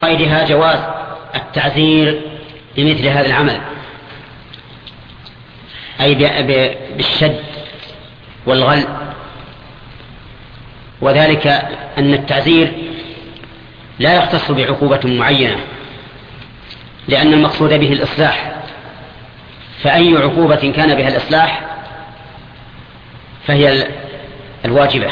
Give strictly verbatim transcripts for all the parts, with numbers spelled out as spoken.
فائدها جواز التعذير بمثل هذا العمل، أي بالشد والغل، وذلك أن التعذير لا يختص بعقوبة معينة، لأن المقصود به الإصلاح، فأي عقوبة كان بها الإصلاح فهي الواجبة.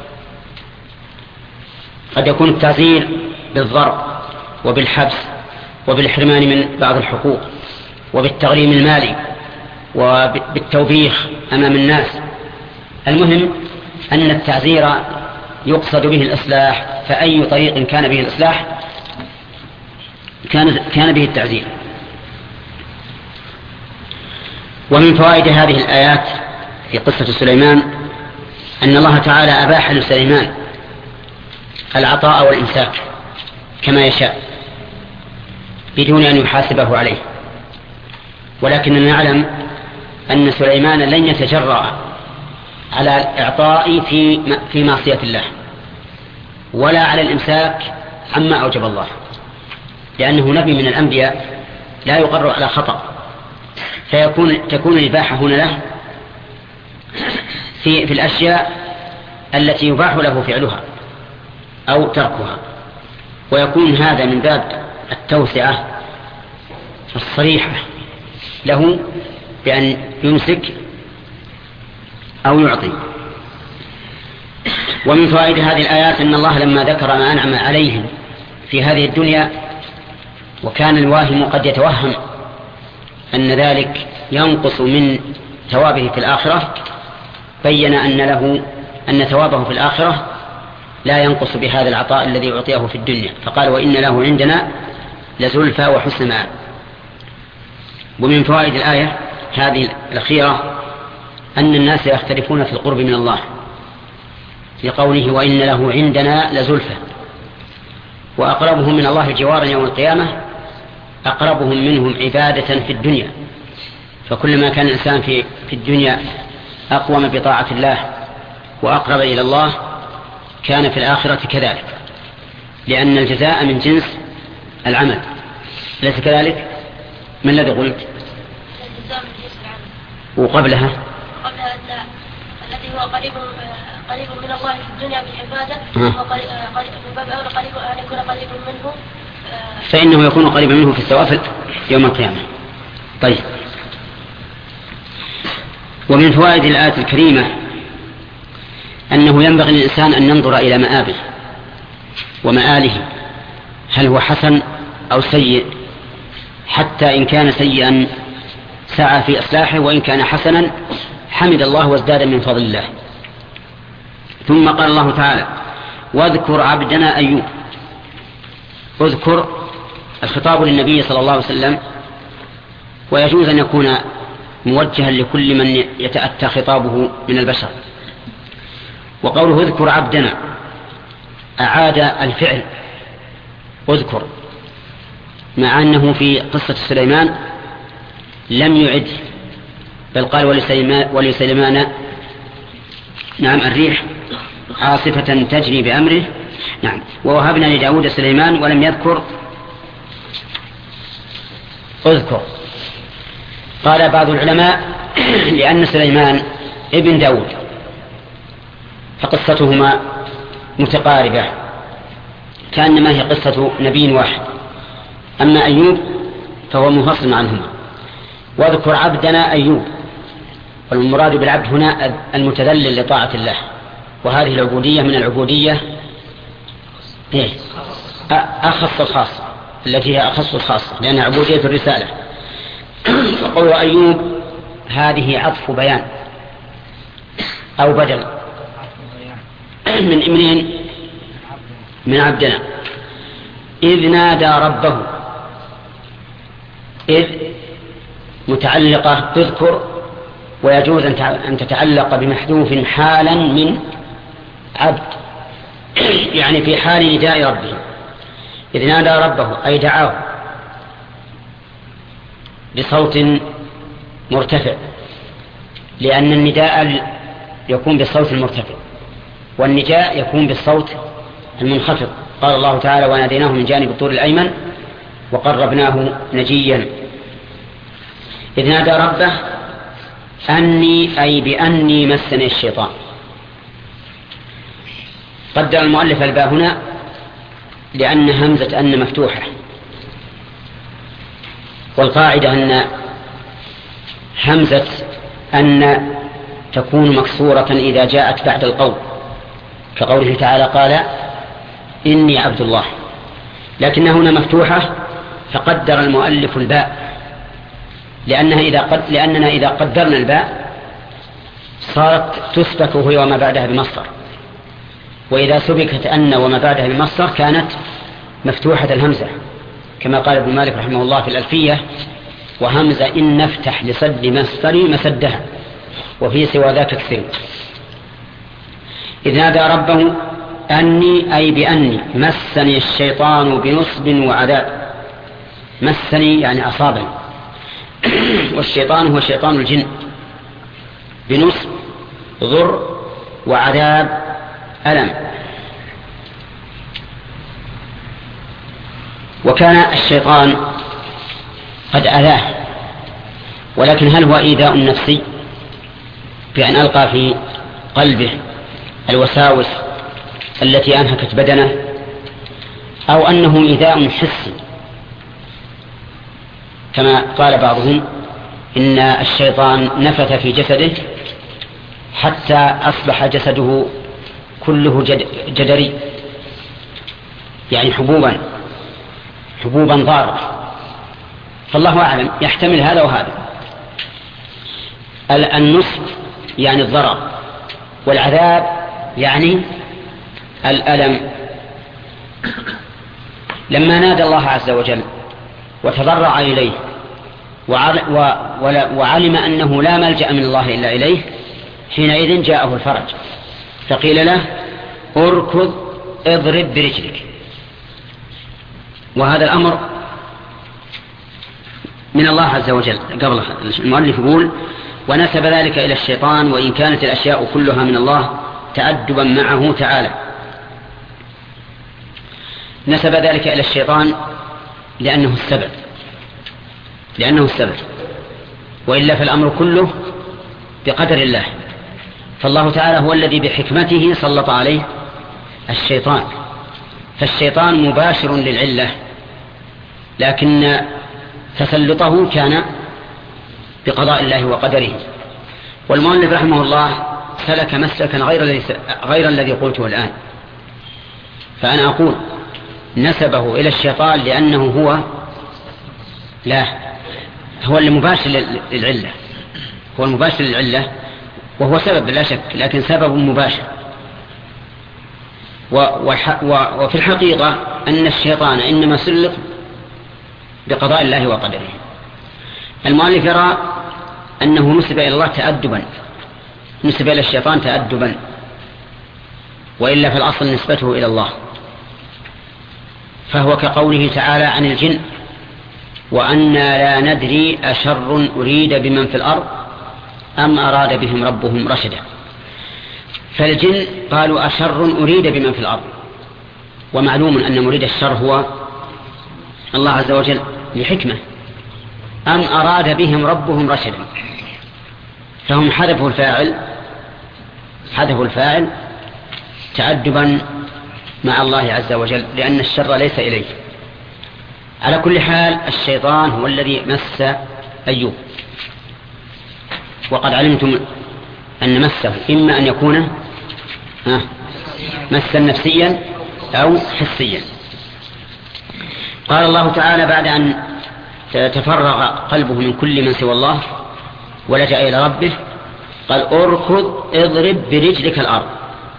قد يكون التعذير بالضرب وبالحبس وبالحرمان من بعض الحقوق وبالتغريم المالي وبالتوبيخ أمام الناس. المهم أن التعذير يقصد به الإصلاح، فأي طريق كان به الإصلاح كان كان به التعذير. ومن فوائد هذه الآيات في قصة سليمان أن الله تعالى أباح لسليمان العطاء والإمساك كما يشاء بدون أن يحاسبه عليه، ولكننا نعلم أن سليمان لن يتجرأ على الإعطاء في في معصية الله ولا على الإمساك عما أوجب الله، لأنه نبي من الأنبياء لا يقر على خطأ، فيكون تكون الإباحة هنا له في في الأشياء التي يباح له فعلها أو تركها، ويكون هذا من باب التوسعة الصريحة له بأن يمسك أو يعطي. ومن فوائد هذه الآيات أن الله لما ذكر ما أنعم عليهم في هذه الدنيا، وكان الواهم قد يتوهم أن ذلك ينقص من ثوابه في الآخرة، بين أن له أن ثوابه في الآخرة لا ينقص بهذا العطاء الذي أعطيه في الدنيا، فقال وإن له عندنا لزلفى وحسن مآب. ومن فوائد الآية هذه الأخيرة أن الناس يختلفون في القرب من الله، لقوله وإن له عندنا لزلفى، وأقربهم من الله جوارا يوم القيامة أقربهم منهم عبادة في الدنيا. فكلما كان الإنسان في في الدنيا أقوم بطاعة الله وأقرب إلى الله كان في الآخرة كذلك، لأن الجزاء من جنس العمل، ليس كذلك؟ من الذي قلت؟ الجزاء من جنس العمل. وقبلها قبلها الذي هو قريب قريب من الله في الدنيا بالعبادة، وقريب من باب أولى قريب أن يكون قريب منه، فإنه يكون قريبا منه في الثواب يوم القيامة. طيب، ومن فوائد الآية الكريمة أنه ينبغي للإنسان أن ينظر إلى مآبه ومآله، هل هو حسن أو سيء، حتى إن كان سيئا سعى في إصلاحه، وإن كان حسنا حمد الله وازداد من فضل الله. ثم قال الله تعالى واذكر عبدنا أيوب. اذكر الخطاب للنبي صلى الله عليه وسلم، ويجوز أن يكون موجها لكل من يتأتى خطابه من البشر. وقوله اذكر عبدنا أعاد الفعل اذكر، مع أنه في قصة سليمان لم يعد، بل قال ولسليمان, ولسليمان نعم الريح عاصفة تجري بأمره، نعم ووهبنا لداود سليمان، ولم يذكر اذكر. قال بعض العلماء لأن سليمان ابن داود فقصتهما متقاربة كأنما هي قصة نبي واحد، أما أيوب فهو منفصل عنهما. واذكر عبدنا أيوب، والمراد بالعبد هنا المتذلل لطاعة الله، وهذه العبودية من العبودية إيه؟ أخص الخاصة، التي هي أخص الخاصة لأنها عبودية الرسالة. وقول أيوب هذه عطف بيان أو بدل من إمنين من عبدنا. إذ نادى ربه، إذ متعلقة تذكر، ويجوز أن تتعلق بمحذوف حالا من عبد، يعني في حال نداء ربه. إذ نادى ربه أي دعاه بصوت مرتفع، لأن النداء يكون بالصوت المرتفع والنداء يكون بالصوت المنخفض. قال الله تعالى وناديناه من جانب الطور الأيمن وقربناه نجيا. إذ نادى ربه أني أي بأني مسني الشيطان. قدر المؤلف الباء هنا لأن همزة أن مفتوحة، والقاعدة أن همزة أن تكون مكسورة إذا جاءت بعد القول، كقوله تعالى قال إني عبد الله، لكنها هنا مفتوحة فقدر المؤلف الباء لأنها إذا قد لأننا إذا قدرنا الباء صارت تسبك هي وما بعدها بمصدر، وإذا سبكت أن وما بعدها بمصدر كانت مفتوحة الهمزة، كما قال ابن مالك رحمه الله في الألفية وهمزة إن نفتح لصد مصدري مسدها وفي سوى ذاك كثير. إذ نادى ربه أني أي بأني مسني الشيطان بنصب وعذاب. مسني يعني أصابني، والشيطان هو شيطان الجن، بنصب ضر وعذاب ألم. وكان الشيطان قد أذاه، ولكن هل هو إيذاء نفسي بأن ألقى في قلبه الوساوس التي أنهكت بدنه، أو أنه إيذاء حسي كما قال بعضهم إن الشيطان نفث في جسده حتى أصبح جسده كله جد جدري، يعني حبوبا حبوبا ضارة. فالله أعلم، يحتمل هذا وهذا. النصب يعني الضرر، والعذاب يعني الألم. لما نادى الله عز وجل وتضرع إليه وعلم أنه لا ملجأ من الله إلا إليه، حينئذ جاءه الفرج، فقيل له اركض اضرب برجلك. وهذا الأمر من الله عز وجل. قبل المؤلف يقول ونسب ذلك إلى الشيطان، وإن كانت الأشياء كلها من الله تأدبا معه تعالى. نسب ذلك إلى الشيطان لأنه السبب لأنه السبب وإلا فالأمر كله بقدر الله. فالله تعالى هو الذي بحكمته سلط عليه الشيطان، فالشيطان مباشر للعلة، لكن تسلطه كان بقضاء الله وقدره. والمؤلف رحمه الله سلك مسلكا غير الذي غير الذي قلته الآن، فأنا أقول نسبه إلى الشيطان لأنه هو لا هو المباشر للعلة، هو المباشر للعلة وهو سبب لا شك، لكن سبب مباشر. وفي الحقيقة أن الشيطان إنما سلط بقضاء الله وقدره. المؤلف يرى أنه نسب إلى الله تأدبا، نسب إلى الشيطان تأدبا، وإلا في الأصل نسبته إلى الله. فهو كقوله تعالى عن الجن وأنا لا ندري أشر أريد بمن في الأرض أم أراد بهم ربهم رشدا. فالجن قالوا أشر أريد بمن في الأرض، ومعلوم أن مريد الشر هو الله عز وجل لحكمة. أم أراد بهم ربهم رشدا، فهم حذفوا الفاعل حذفوا الفاعل تأدبا مع الله عز وجل، لأن الشر ليس إليه. على كل حال الشيطان هو الذي مس أيوب، وقد علمتم أن مسه إما أن يكون مسا نفسيا أو حسيا. قال الله تعالى بعد أن تفرغ قلبه من كل من سوى الله ولجأ إلى ربه قال اركض اضرب برجلك الأرض،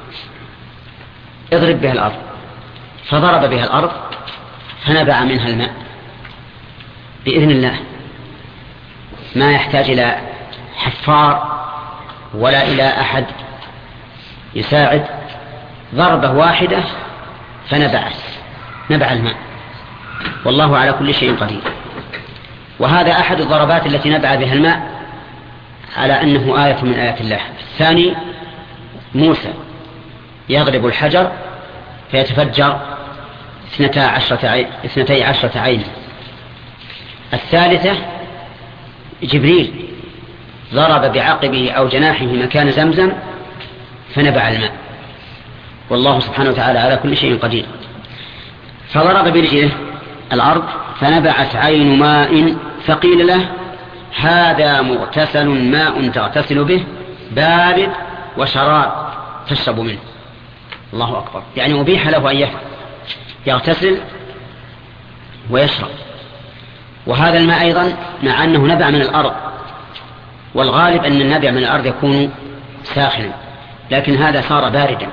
اضرب بها الأرض، فضرب بها الأرض فنبع منها الماء بإذن الله، ما يحتاج إلى حفار ولا إلى أحد يساعد، ضربة واحدة فنبعت نبع الماء، والله على كل شيء قدير. وهذا أحد الضربات التي نبع بها الماء على أنه آية من آيات الله. الثاني موسى يضرب الحجر فيتفجر اثنتا عشرة عين اثنتي عشرة عين. الثالثة جبريل ضرب بعقبه أو جناحه مكان زمزم فنبع الماء، والله سبحانه وتعالى على كل شيء قدير. فضرب برجله الأرض فنبعت عين ماء فقيل له هذا مغتسل ماء تغتسل به بارد وشراب تشرب منه. الله أكبر، يعني أبيح له أن يغتسل ويشرب. وهذا الماء أيضا مع أنه نبع من الأرض، والغالب أن النبع من الأرض يكون ساخنا، لكن هذا صار باردا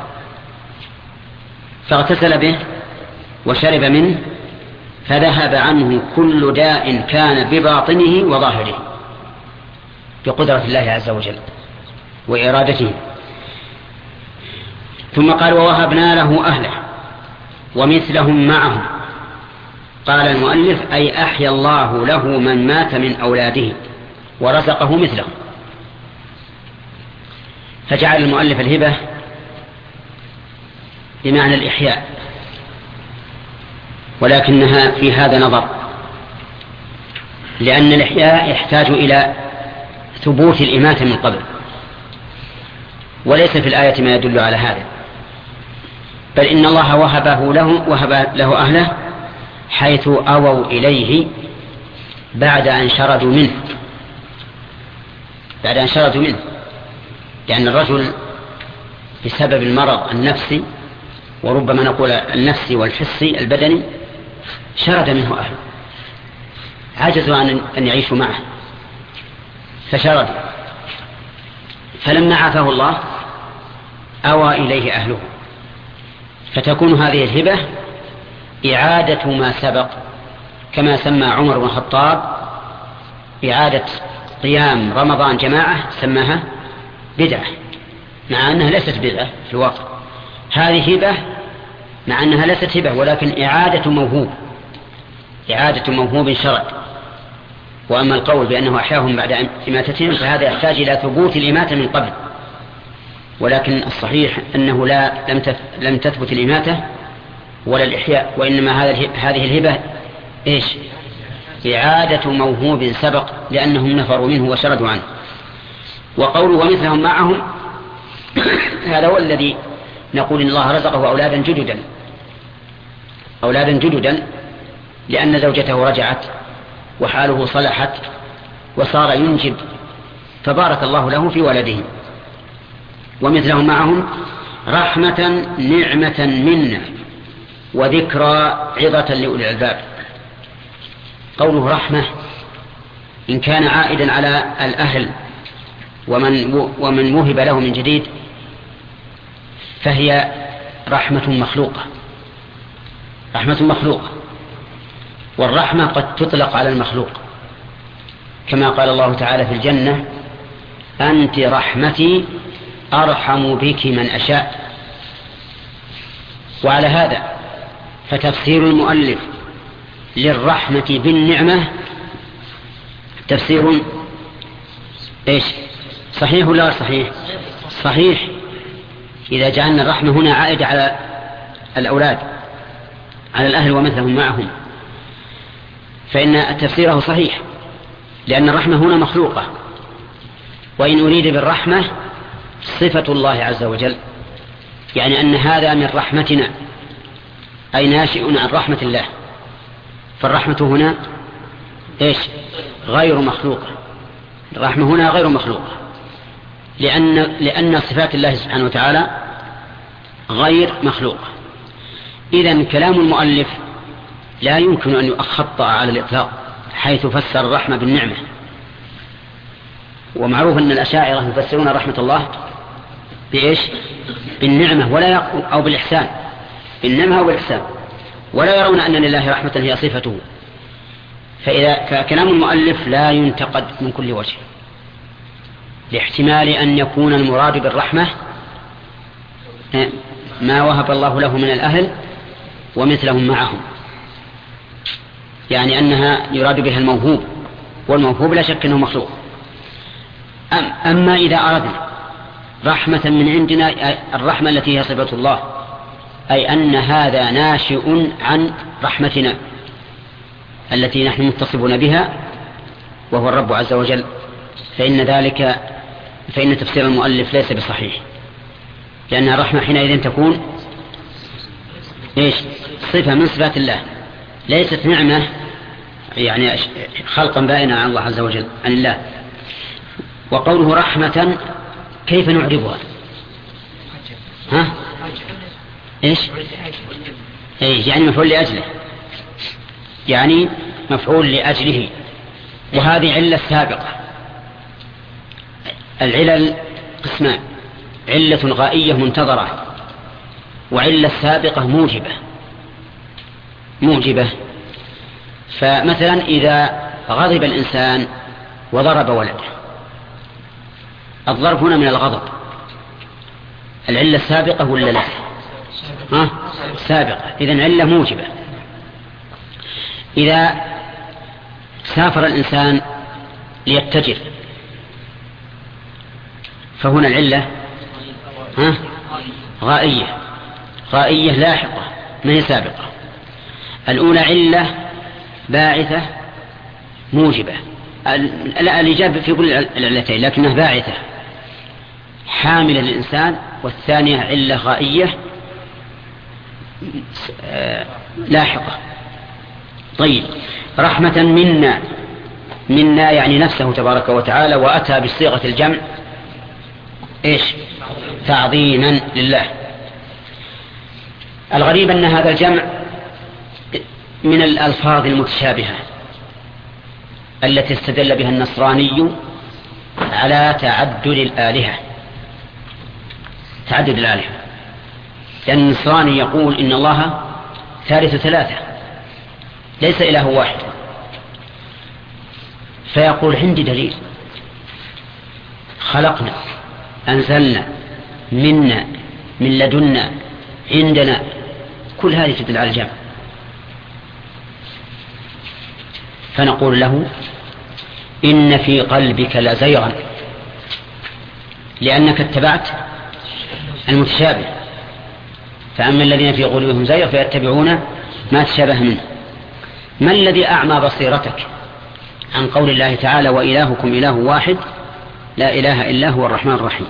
فاغتسل به وشرب منه فذهب عنه كل داء كان بباطنه وظاهره بقدرة الله عز وجل وإرادته. ثم قال ووهبنا له أهله ومثلهم معهم. قال المؤلف أي أحيا الله له من مات من أولاده ورزقه مثله. فجعل المؤلف الهبة بمعنى الإحياء، ولكنها في هذا نظر، لأن الإحياء يحتاج إلى ثبوت الإماتة من قبل، وليس في الآية ما يدل على هذا، بل إن الله وهبه له وهب له أهله حيث أووا إليه بعد أن شردوا منه بعد أن شردوا منه لأن الرجل بسبب المرض النفسي، وربما نقول النفسي والحسي البدني، شرد منه أهله، عجزوا عن أن يعيشوا معه فشرد. فلما عافاه الله أوى إليه أهله، فتكون هذه الهبة إعادة ما سبق، كما سمى عمر بن الخطاب إعادة قيام رمضان جماعة سماها بدعة، مع أنها ليست بدعة في الواقع. هذه هبة مع أنها ليست هبة، ولكن إعادة موهوب إعادة موهوب شرد. وأما القول بأنه أحياهم بعد إماتتهم فهذا يحتاج إلى ثبوت الإماتة من قبل، ولكن الصحيح أنه لا لم تثبت الإماتة ولا الإحياء، وإنما هذه الهبة إيش؟ إعادة موهوب سبق لأنهم نفروا منه وشردوا عنه. وقوله ومثلهم معهم هذا هو الذي نقول إن الله رزقه أولادا جددا أولادا جددا لأن زوجته رجعت وحاله صلحت وصار ينجب، فبارك الله له في ولده. ومثلهم معهم رحمة نعمة منا وذكرى عظة لأولي الألباب. قوله رحمة إن كان عائدا على الأهل ومن, ومن وهب له من جديد فهي رحمة مخلوقة رحمة مخلوقة والرحمة قد تطلق على المخلوق، كما قال الله تعالى في الجنة أنت رحمتي أرحم بك من أشاء. وعلى هذا فتفسير المؤلف للرحمة بالنعمة تفسير إيش؟ صحيح ولا صحيح؟ صحيح. إذا جعلنا الرحمة هنا عائدة على الأولاد على الأهل ومثلهم معهم فإن تفسيره صحيح، لأن الرحمة هنا مخلوقة، وإن أريد بالرحمة صفة الله عز وجل، يعني أن هذا من رحمتنا أي ناشئ عن رحمة الله. فالرحمة هنا إيش؟ غير مخلوقة. الرحمة هنا غير مخلوقة لأن, لأن صفات الله سبحانه وتعالى غير مخلوقة. إذن كلام المؤلف لا يمكن أن يخطأ على الإطلاق حيث فسر الرحمة بالنعمة. ومعروف أن الأشاعرة يفسرون رحمة الله بإيش؟ بالنعمة ولا يق... أو بالإحسان، بالنعمة أو بالإحسان، ولا يرون أن لله رحمة هي صفته. فإذا فكلام المؤلف لا ينتقد من كل وجه، لاحتمال أن يكون المراد بالرحمة ما وهب الله له من الأهل ومثلهم معهم، يعني أنها يراد بها الموهوب، والموهوب لا شك أنه مخلوق. أم أما إذا أردنا رحمة من عندنا الرحمة التي هي صفة الله أي أن هذا ناشئ عن رحمتنا التي نحن متصفون بها وهو الرب عز وجل، فإن ذلك فإن تفسير المؤلف ليس بصحيح، لأن الرحمة حينئذ تكون إيش؟ صفة من صفات الله، ليست نعمة يعني خلقا بائنا عن الله عز وجل عن الله. وقوله رحمة كيف نعربها؟ ها؟ إيش؟ إيش يعني مفعول لأجله، يعني مفعول لأجله. وهذه علة سابقة. العلل قسمان: علة غائية منتظرة، وعلة سابقة موجبة موجبة فمثلا إذا غضب الإنسان وضرب ولده، الضرب هنا من الغضب، العلة السابقة ولا لا؟ ها؟ سابقة، إذن علة موجبة. إذا سافر الإنسان ليتجر فهنا العلة ها؟ غائية غائية لاحقة ما هي سابقة. الأولى علة باعثة موجبة، الإجابة في كل العلتين لكنها باعثة حاملة للإنسان، والثانية علة غائية لاحقة. طيب، رحمة منا، منا يعني نفسه تبارك وتعالى، وأتى بصيغة الجمع إيش؟ تعظيما لله. الغريب أن هذا الجمع من الألفاظ المتشابهة التي استدل بها النصراني على تعدد الآلهة تعدد الآلهة لأن النصراني يقول إن الله ثالث ثلاثة ليس إله واحد، فيقول عندي دليل: خلقنا، أنزلنا، منا، من لدنا، عندنا، كل هذه تدل على الجمع. فنقول له: إن في قلبك لزيغا، لأنك اتبعت المتشابه، فأما الذين في قلوبهم زيغ فيتبعون ما تشابه منه. ما الذي أعمى بصيرتك عن قول الله تعالى: وإلهكم إله واحد لا إله إلا هو الرحمن الرحيم؟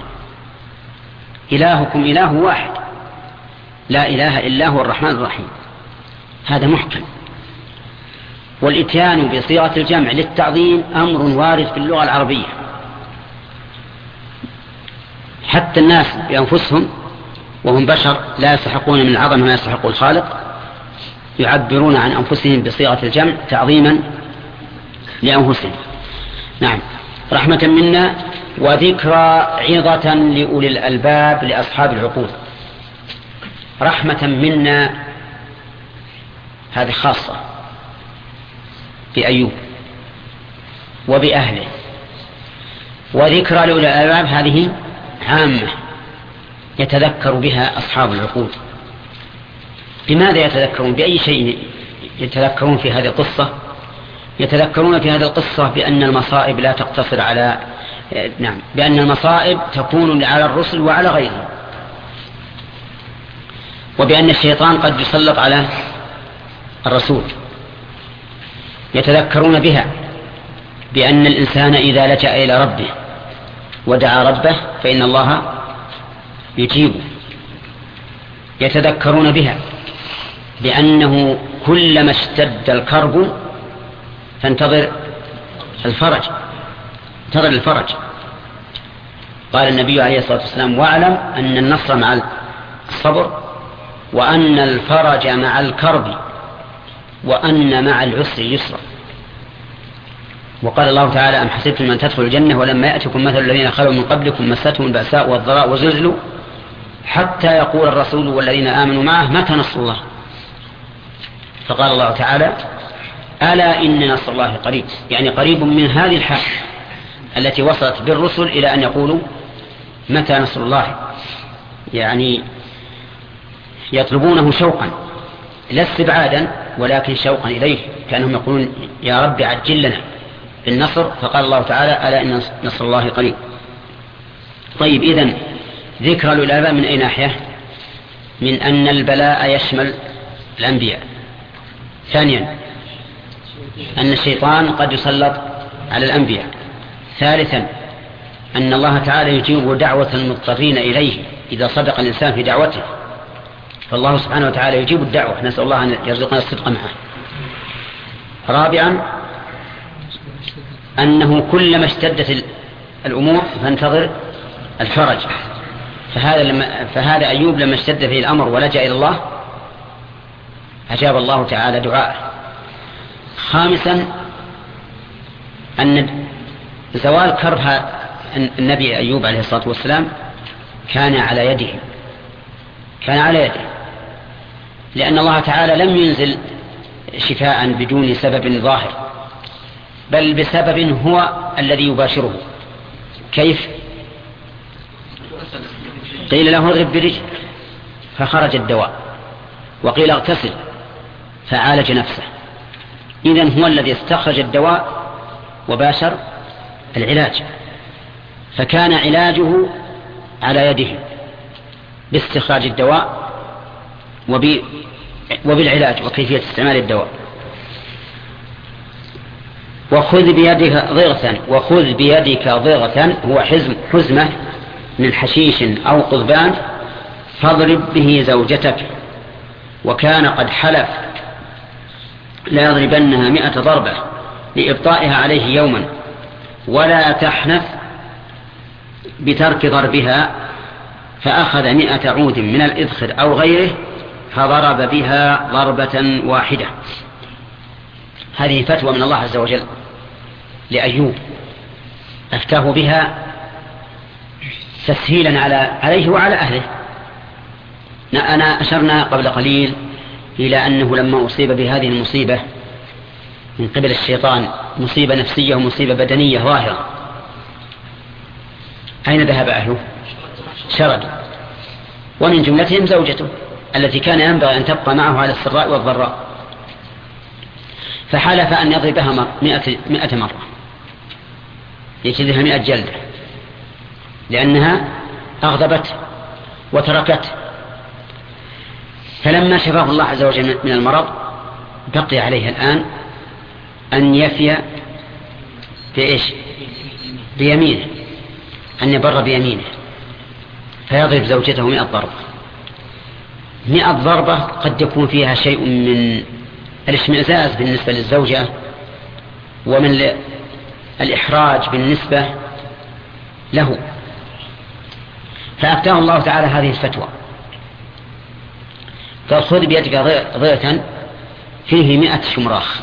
إلهكم إله واحد لا إله إلا هو الرحمن الرحيم، هذا محكم. والإتيان بصيغة الجمع للتعظيم أمر وارد في اللغة العربية، حتى الناس بأنفسهم وهم بشر لا يستحقون من العظمة ما يستحق الخالق يعبرون عن أنفسهم بصيغة الجمع تعظيما لأنفسهم. نعم، رحمة منا وذكرى عظة لأولي الألباب لأصحاب العقول. رحمة منا هذه خاصة بأيوب وبأهله، وذكرى لأولي الألباب هذه عامة يتذكر بها أصحاب العقول. بماذا يتذكرون؟ بأي شيء يتذكرون في هذه القصة؟ يتذكرون في هذه القصة بأن المصائب لا تقتصر على نعم بأن المصائب تكون على الرسل وعلى غيرهم، وبأن الشيطان قد يسلط على الرسول. يتذكرون بها بأن الإنسان إذا لجأ إلى ربه ودعا ربه فإن الله يجيبه. يتذكرون بها بأنه كلما اشتد الكرب فانتظر الفرج انتظر الفرج. قال النبي عليه الصلاة والسلام: واعلم أن النصر مع الصبر، وأن الفرج مع الكرب، وأن مع العسر يسرا. وقال الله تعالى: أم حسبتم أن تدخلوا الجنة ولما يأتكم مثل الذين خلوا من قبلكم مستهم البأساء والضراء وزلزلوا حتى يقول الرسول والذين آمنوا معه متى نصر الله. فقال الله تعالى: ألا إن نصر الله قريب، يعني قريب من هذه الحال التي وصلت بالرسل إلى أن يقولوا متى نصر الله، يعني يطلبونه شوقا لا استبعادا ولكن شوقا إليه، كانهم يقولون: يا رب عجل لنا بالنصر. فقال الله تعالى: ألا إن نصر الله قريب. طيب، إذن ذكر الألباب من أي ناحية؟ من أن البلاء يشمل الأنبياء. ثانيا أن الشيطان قد يسلط على الأنبياء. ثالثا أن الله تعالى يجيب دعوة المضطرين إليه إذا صدق الإنسان في دعوته، فالله سبحانه وتعالى يجيب الدعوة، نسأل الله أن يرزقنا الصدق معه. رابعا أنه كلما اشتدت الأمور فانتظر الفرج، فهذا, لما فهذا أيوب لما اشتد فيه الأمر ولجأ إلى الله أجاب الله تعالى دعاءه. خامسا أن زوال كره النبي أيوب عليه الصلاة والسلام كان على يده كان على يده لأن الله تعالى لم ينزل شفاء بدون سبب ظاهر، بل بسبب هو الذي يباشره. كيف؟ قيل له اضرب برجلك فخرج الدواء، وقيل اغتسل فعالج نفسه. إذن هو الذي استخرج الدواء وباشر العلاج، فكان علاجه على يده باستخراج الدواء وبالعلاج وكيفية استعمال الدواء. وخذ بيدك ضغثا وخذ بيدك ضغثا هو حزم حزمة من حشيش أو قضبان فاضرب به زوجتك، وكان قد حلف لا يضربنها مئة ضربة لإبطائها عليه يوما، ولا تحنث بترك ضربها، فأخذ مئة عود من الإذخر أو غيره فضرب بها ضربة واحدة. هذه فتوى من الله عز وجل لأيوب أفتاه بها تسهيلا على عليه وعلى أهله. أنا أشرنا قبل قليل إلى أنه لما أصيب بهذه المصيبة من قبل الشيطان، مصيبة نفسية ومصيبة بدنية ظاهرة، أين ذهب أهله؟ شردوا، ومن جملتهم زوجته التي كان ينبغي أن تبقى معه على السراء والضراء، فحلف أن يضربها مئة, مئة مرة يجلدها مئة جلدة لأنها أغضبت وتركت. فلما شفاه الله عز وجل من المرض بقي عليه الآن أن يفي بإيش؟ بيمينه، أن يبر بيمينه فيضرب زوجته مئة ضربة. مئة ضربة قد يكون فيها شيء من الاشمئزاز بالنسبة للزوجة ومن الإحراج بالنسبة له، فأفتاه الله تعالى هذه الفتوى، قال خذ بيدك ضغثا فيه مئة شمراخ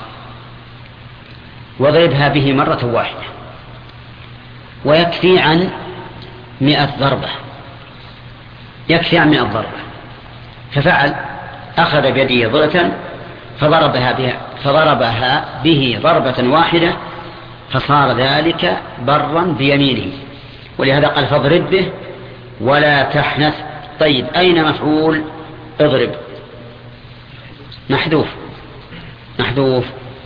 وضربها به مرة واحدة ويكفي عن مئة ضربة يكفي عن مئة ضربة. ففعل، أخذ بيده ضغثا فضربها, بها فضربها به ضربة واحدة فصار ذلك برا بيمينه، ولهذا قال فاضرب به ولا تحنث. طيب أين مفعول اضرب؟ محذوف محذوف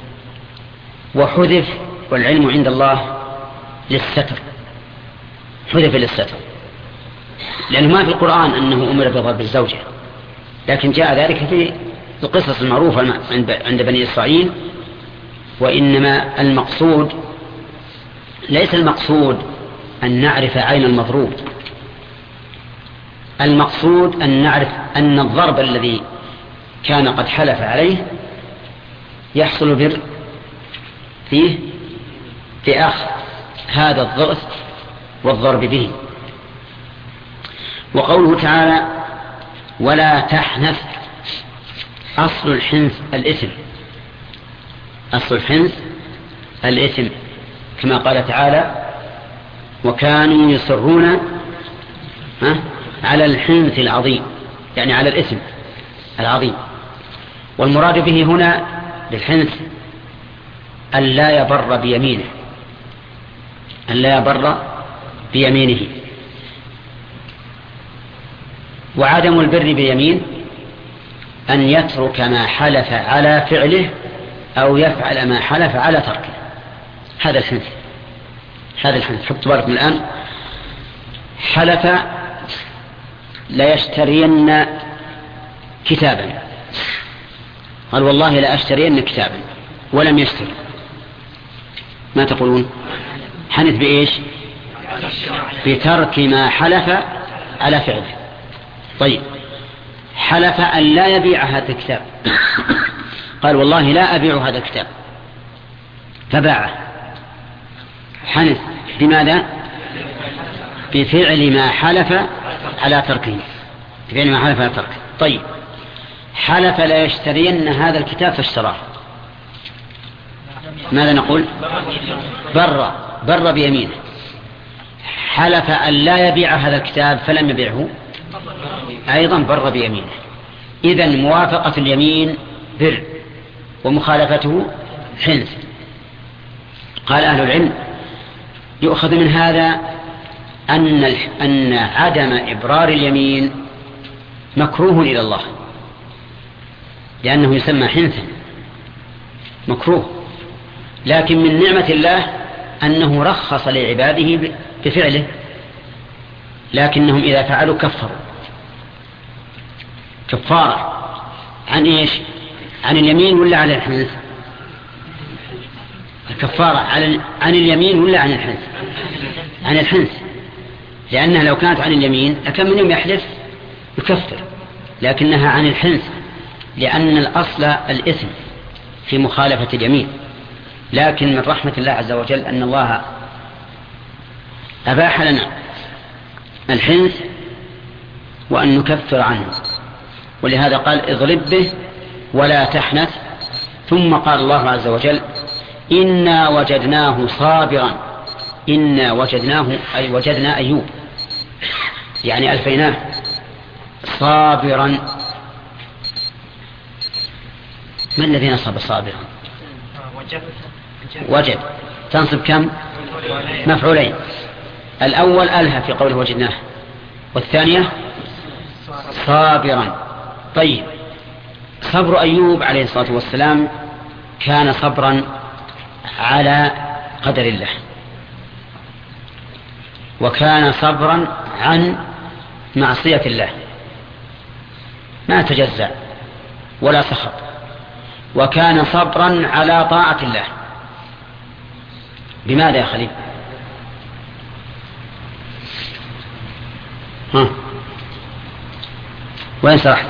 وحذف، والعلم عند الله للستر، حذف للستر، لأنه ما في القرآن أنه أمر بضرب الزوجة، لكن جاء ذلك في القصص المعروفة عند بني إسرائيل. وإنما المقصود ليس المقصود أن نعرف عين المضروب، المقصود أن نعرف أن الضرب الذي كان قد حلف عليه يحصل بر فيه في أخذ هذا الضغط والضرب به. وقوله تعالى ولا تحنث، أصل الحنث الإثم، أصل الحنث الإثم كما قال تعالى وكانوا يصرون على الحنث العظيم، يعني على الإثم العظيم. والمراد به هنا بالحنث أن لا يبر بيمينه، أن لا يبر بيمينه. وعدم البر بيمين أن يترك ما حلف على فعله أو يفعل ما حلف على تركه، هذا الحنث، هذا الحنث. حط بالكم الآن، حلف لا يشترين كتابا، قال والله لا أشترين كتابا ولم يشتري، ما تقولون؟ حنث بإيش؟ بترك ما حلف على فعله. طيب حلف أن لا يبيع هذا الكتاب، قال والله لا أبيع هذا الكتاب فباعه، حنث بماذا؟ بفعل ما حلف على تركه، بفعل ما حلف على تركه. طيب حلف لا يشترين هذا الكتاب فاشتراه، ماذا نقول؟ بر بر بيمينه. حلف أن لا يبيع هذا الكتاب فلم يبيعه، أيضا بر بيمينه. إذن موافقة اليمين بر ومخالفته حنث. قال أهل العلم يؤخذ من هذا أن أن عدم إبرار اليمين مكروه إلى الله، لأنه يسمى حنثا مكروه، لكن من نعمة الله أنه رخص لعباده بفعله، لكنهم إذا فعلوا كفروا كفارة عن إيش؟ عن اليمين ولا عن الحنث؟ الكفارة عن اليمين ولا عن الحنث؟ عن الحنث، لأنها لو كانت عن اليمين لكان من يوم يحلف يكفر، لكنها عن الحنث لأن الأصل الإثم في مخالفة اليمين. لكن من رحمة الله عز وجل أن الله أباح لنا الحنث وأن نكفر عنه، ولهذا قال اضرب به ولا تحنث. ثم قال الله عز وجل إنا وجدناه صابرا، إنا وجدناه أي وجدنا أيوب يعني ألفيناه صابرا. ما الذي نصب صابرا؟ وجد تنصب كم؟ مفعولين، الأول ألها في قوله وجدناه، والثانية صابرا. طيب صبر أيوب عليه الصلاة والسلام كان صبرا على قدر الله، وكان صبرا عن معصية الله، ما تجزع ولا سخط، وكان صبرا على طاعة الله. بماذا يا خليل؟ ها وين سرحت؟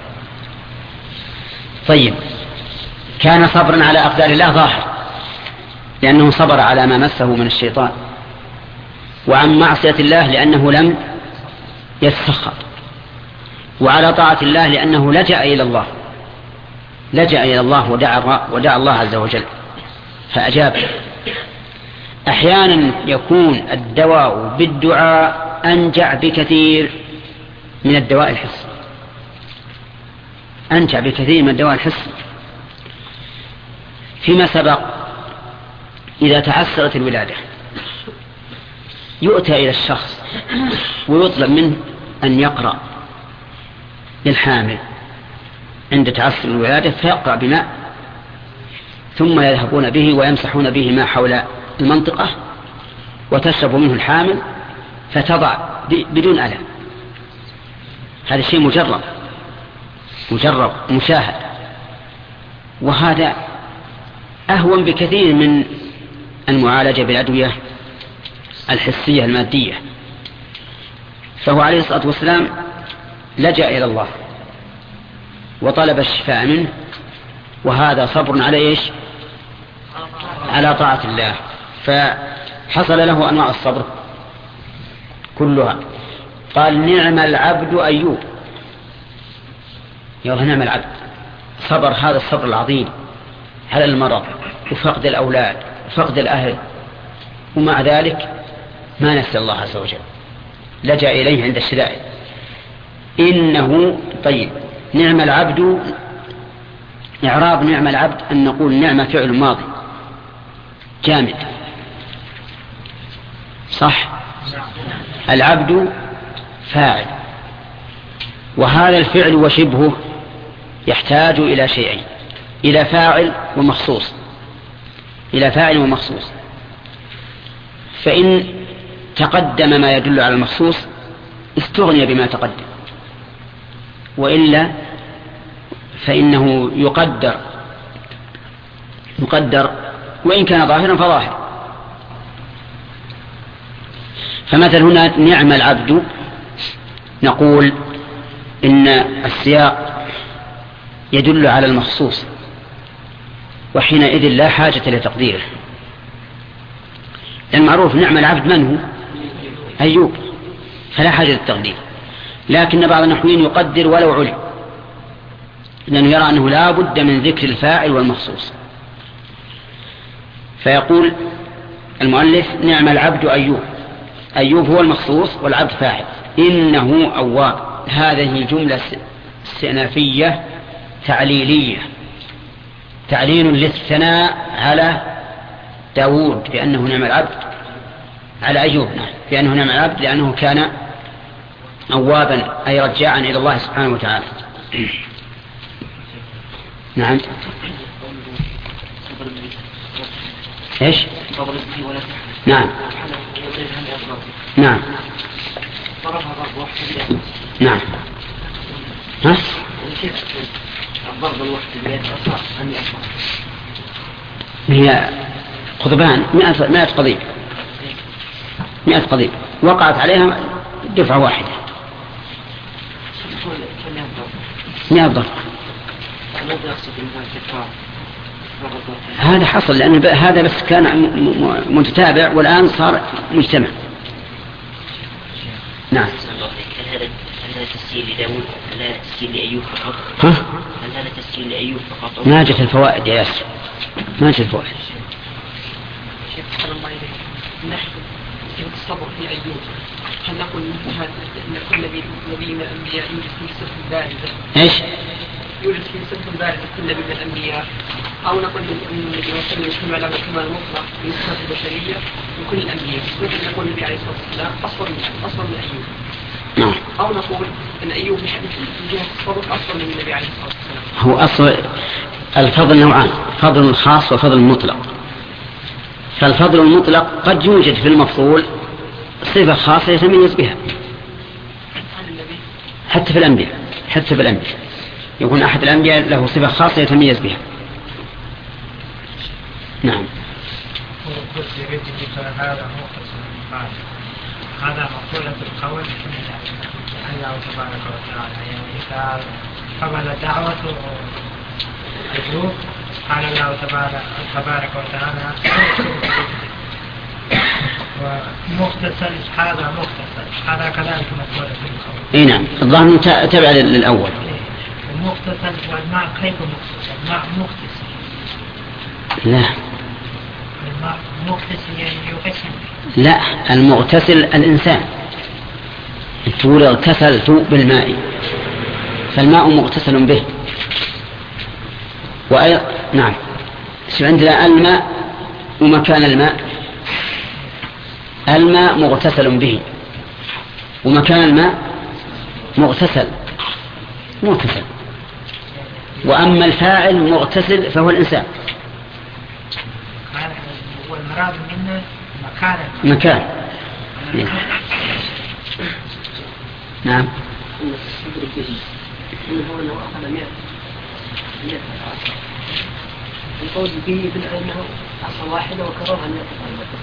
طيب كان صبرا على أقدار الله ظاهر، لأنه صبر على ما مسه من الشيطان، وعن معصية الله لأنه لم يتسخط، وعلى طاعة الله لأنه لجأ إلى الله لجأ إلى الله ودعا, ودعا الله عز وجل فأجاب. أحيانا يكون الدواء بالدعاء أنجع بكثير من الدواء الحسي، أنجع بكثير من الدواء الحسي. فيما سبق إذا تعسرت الولادة يؤتى إلى الشخص ويطلب منه أن يقرأ للحامل عند تعسر الولادة، فيقرأ بماء ثم يذهبون به ويمسحون به ما حول المنطقة وتشرب منه الحامل فتضع بدون ألم. هذا شيء مجرب مجرب مشاهد، وهذا أهون بكثير من المعالجة بالأدوية الحسية المادية. فهو عليه الصلاة والسلام لجأ إلى الله وطلب الشفاء منه، وهذا صبر على إيش؟ على طاعة الله. فحصل له أنواع الصبر كلها. قال نعم العبد أيوب، يا نعم العبد، صبر هذا الصبر العظيم على المرض وفقد الأولاد وفقد الأهل، ومع ذلك ما نسى الله عز وجل، لجأ إليه عند الشدائد. إنه طيب نعم العبد، إعراب نعم العبد أن نقول نعم فعل ماضي جامد، صح؟ العبد فاعل، وهذا الفعل وشبهه يحتاج إلى شيئين، إلى فاعل ومخصوص، إلى فاعل ومخصوص. فإن تقدم ما يدل على المخصوص استغني بما تقدم، وإلا فإنه يقدر يقدر وإن كان ظاهرا فظاهر. فمثل هنا نعم العبد، نقول إن السياق يدل على المخصوص، وحينئذ لا حاجة لتقديره، المعروف نعم العبد من هو؟ أيوب، فلا حاجة للتقدير. لكن بعض النحويين يقدر ولو علم، لأنه يرى أنه لا بد من ذكر الفاعل والمخصوص. فيقول المؤلف نعم العبد أيوب، أيوب هو المخصوص والعبد فاعل. إنه أواب، هذه جملة استئنافية تعليلية، تعليل للثناء على داود بأنه نعم العبد، على أيوب نعم بأنه نعم العبد، لأنه كان أوابا أي رجاعا إلى الله سبحانه وتعالى. نعم. إيش؟ نعم نعم نعم. ها؟ الضرب الوحد بيد أصح أم يصح؟ هي قضبان مئة مئة قضيب، مئة قضيب وقعت عليها دفعة واحدة، مئة ضرب. هذا حصل لأن هذا بس كان متتابع والآن صار مجتمع. نعم. هل هذا تسجيل لداود؟ هل هذا تسجيل لأيوب فقط؟ ها؟ هل هذا تسجيل لأيوب فقط؟ ما جت الفوائد يا ياسر، ما جت الفوائد. شيخ سبحان الله إليه، نحن الصبر في أيوب، هل نقول أن كل نبي من الأنبياء يوجد في صفة بارزة؟ إيش؟ يوجد في صفة بارزة كل نبي من الأنبياء، أو نقول أن النبي صلى الله عليه وسلم يشمل على كمال مطلق في صفة البشرية لكل الأنبياء، مثل نقول النبي عليه الصلاة والسلام أصل أصل من أيوب. نعم. أو نقول أن أيوب من جهة الصبر أصل من النبي عليه الصلاة والسلام. هو أصل الفضل نوعان، فضل خاص وفضل مطلق. فالفضل المطلق قد يوجد في المفضول صفة خاصة يتميز بها، حتى في الأنبياء، حتى في الأنبياء يكون أحد الأنبياء له صفة خاصة يتميز بها. نعم. هذا مقولة القول الله تبارك وتعالى، يعني قال قبل دعوة أيوب قال الله تبارك, تبارك وتعالى ومختصر هذا مختصر هذا كذلك مقولة القول. اي نعم، الظاهر تبع للأول. المختصر والماء كيف مختصر؟ الماء مختصر. لا. الماء مختصر يعني يغسل. لا، المغتسل الإنسان، تقول اغتسلت بالماء، فالماء مغتسل به. وأيضا نعم، عندنا الماء ومكان الماء، الماء مغتسل به ومكان الماء مغتسل مغتسل. وأما الفاعل مغتسل فهو الإنسان. والمراد منه مكان مكان. نعم. هو لو أخذ مئة مئة عصا، القول به يدل على أنه عصا واحدة وكررها مئة عصا،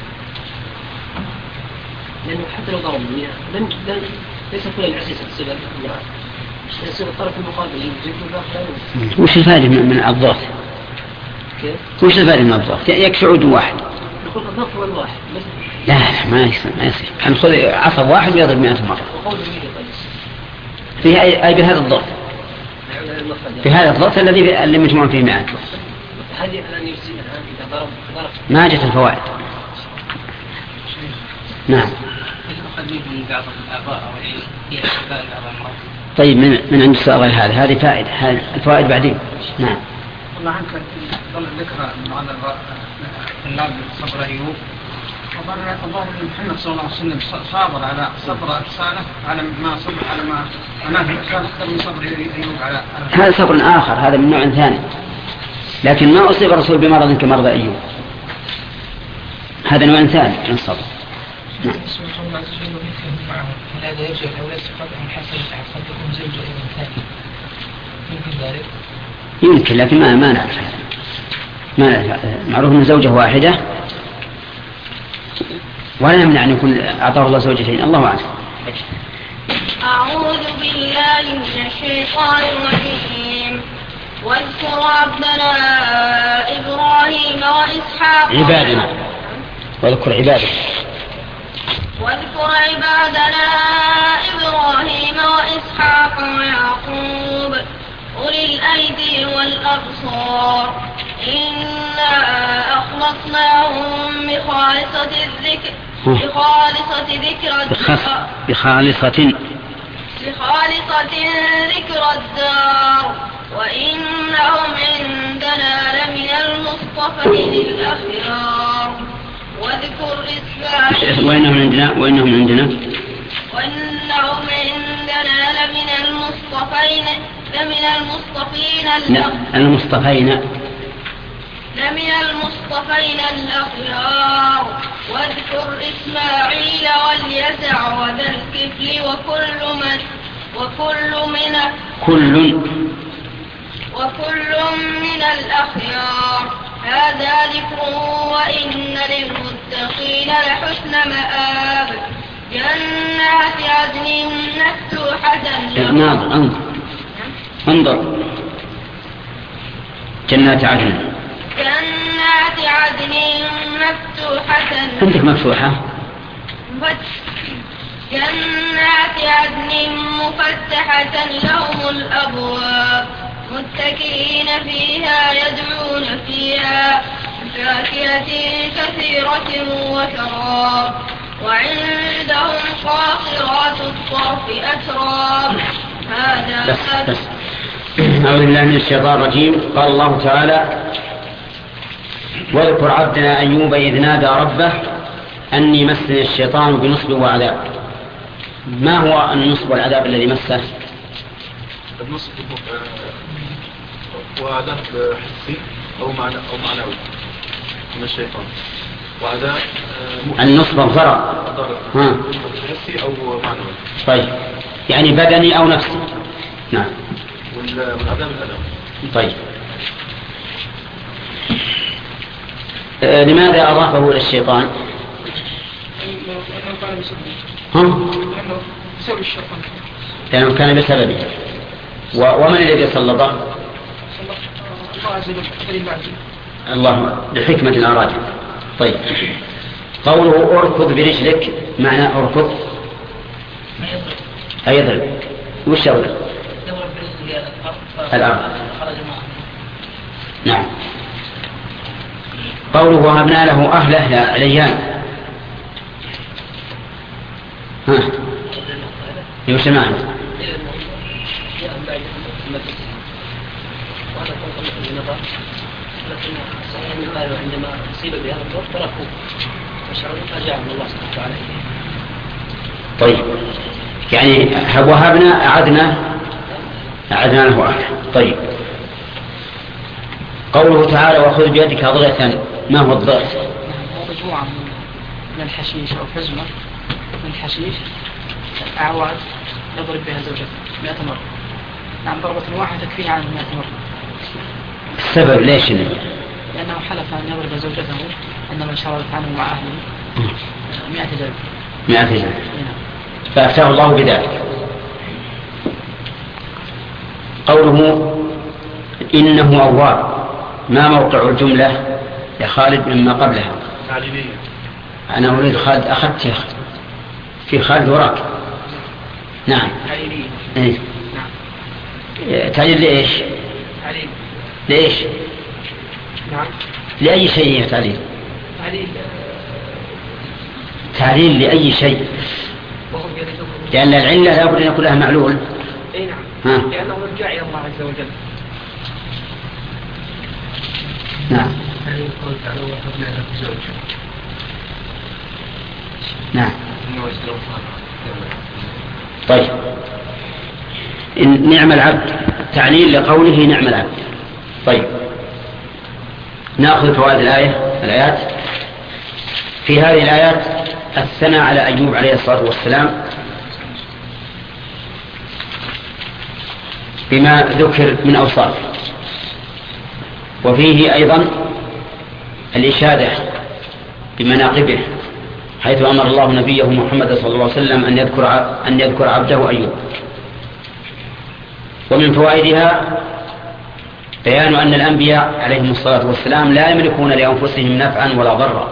لأنه حتى لو ضرب مئة لن ليس كل العصا ستسبب يصير الطرف المقابل يجيب الباقي. وش الفائدة من الضغط؟ وش الفائدة من الضغط؟ يكفي عود واحد. نقول الضغط هو الواحد. لا لا ما يصير ما يصير. هنخذ عصا واحد ويضرب مئة مرة. في أي بهذا الضغط. في هذا الضغط الذي اللي مجموع فيه مئات. هذه الآن يجزي الآن إذا ضرب ضرب. ما جت الفوائد. نعم. طيب من من عند السؤال هذا هذه فائدة، هذه الفوائد بعدين. نعم. والله عنك ظل ذكر عن النبي صبر أيوب، وبرر الله محمد صلى الله عليه وسلم صابر على صبر أجسانه على ما صبر على ما أناه كان أكثر من صبر أيوب على هذا صبر آخر، هذا من نوع ثاني، لكن ما أصيب الرسول بمرض كمرض أيوب، هذا نوع ثاني من الصبر. نعم. هذا يرجع الأولاد فقط من حسن حصلتكم زوجة من ثاني يمكن ذلك. يمكن لكن ما ما نعرف ما نعرف. معروف أن زوجة واحدة ولا يمنع أن يكون أعطاه الله زوجتين. الله أعلم. أعوذ بالله من الشيطان الرجيم. واذكر عبدنا إبراهيم وإسحاق عبادنا واذكر عبادنا واذكر عبادنا إبراهيم وإسحاق ويعقوب أولي الأيدي والأبصار إنا أخلصناهم بخالصة الذكر بخالصة ذكر الدار بخالصة بخالصة ذكر الدار وإنهم عندنا لمن المصطفين الأخيار. واذكر إسماعيل وإنهم عندنا وإنهم عندنا وإنهم عندنا لمن المصطفين لمن المصطفين المصطفين لمن المصطفين الأخيار. واذكر إسماعيل واليسع وذا الكفل وكل من وكل من كل وكل من الأخيار. هذا ذكر وإن للمتقين لحسن مآب. جنات عدن مفتوحة لهم انظر انظر جنات عدن جنات عدن مفتوحة عندك مفتوحة جنات عدن مفتحة لهم الأبواب متكئين فيها يدعون فيها بفاكهة كثيرة وشراب. وعندهم قاصرات الطرف أتراب. هذا بس بس أعوذ بالله من الشيطان الرجيم. قال الله تعالى واذكر عبدنا أيوب إذ نادى ربه أني مسني الشيطان بنصب وعذاب. ما هو النصب والعذاب الذي مسه؟ النصب وعذاب حسي أو معنى أو معنوي من الشيطان. وعذاب النصب الضرر ها حسي أو معنوي. طيب يعني بدني أو نفسي. نعم. والعذاب الألم. طيب آه لماذا أضافه إلى الشيطان؟ ها؟ بسبب الشيطان. لأنه كان بسببه. ومن الذي سلطه؟ الله عز وجل. الله بحكمة أراد. طيب قوله أركض برجلك معنى أركض أي يضرب. وش يضرب؟ الأرض. نعم. قوله وهبنا له أهله يا عليان. ها يوش معنى عندما أصيب بهذا الضر تركوه وشعروا فرجعوا من الله سبحانه وتعالى. طيب يعني وهبنا أعدنا أعدنا له أهله. طيب قوله تعالى وخذ بيدك ضغثا. ما هو الضغث؟ هو مجموعة من الحشيش أو حزمة من الحشيش أعواد يضرب بها زوجته مئة مرة. نعم ضربة واحدة تكفيه عن مئة مرة. السبب ليش؟ لأنه حلف أن يضرب زوجته عندما شاورت عنه مع أهله مئة جلد. مئة جلد. فأفتاه الله بذلك. قوله إنه أواب. ما موقع الجملة يا خالد مما قبلها؟ تعليلية. أنا أريد خالد أخذت في خالد وراك. نعم. تعليلية. إيه؟ نعم. تعليل لإيش؟ تعليل. لإيش؟ نعم. لأي شيء هي تعليل؟ تعليل. تعليل لأي شيء. لأن العلة لا بد أن يكون لها معلول. أي نعم. ها. لأنه رجع إلى الله عز وجل. نعم. نعم. طيب نعم العبد تعليل لقوله نعم العبد. طيب نأخذ فوائد الآية الآيات. في هذه الآيات الثناء على أيوب عليه الصلاة والسلام بما ذكر من أوصاف. وفيه أيضا الإشادة بمناقبه، حيث أمر الله نبيه محمد صلى الله عليه وسلم أن يذكر أن يذكر عبده أيوب. ومن فوائدها بيان أن الأنبياء عليهم الصلاة والسلام لا يملكون لأنفسهم نفعا ولا ضرا،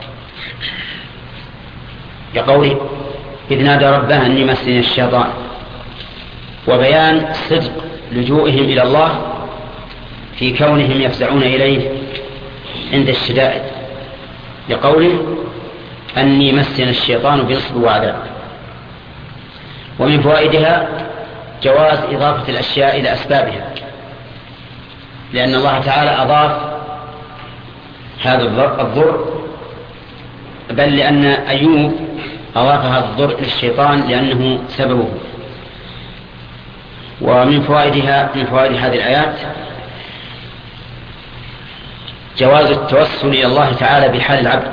يقول إذ نادى ربه أني مسني الشيطان. وبيان صدق لجوئهم إلى الله في كونهم يفزعون إليه عند الشدائد، لقوله أني مسني الشيطان بنصب وعذاب. ومن فوائدها جواز إضافة الأشياء إلى أسبابها، لأن الله تعالى أضاف هذا الضر، بل لأن أيوب أضاف هذا الضر للشيطان لأنه سببه. ومن فوائدها من فوائد هذه الآيات جواز التوسل إلى الله تعالى بحال العبد،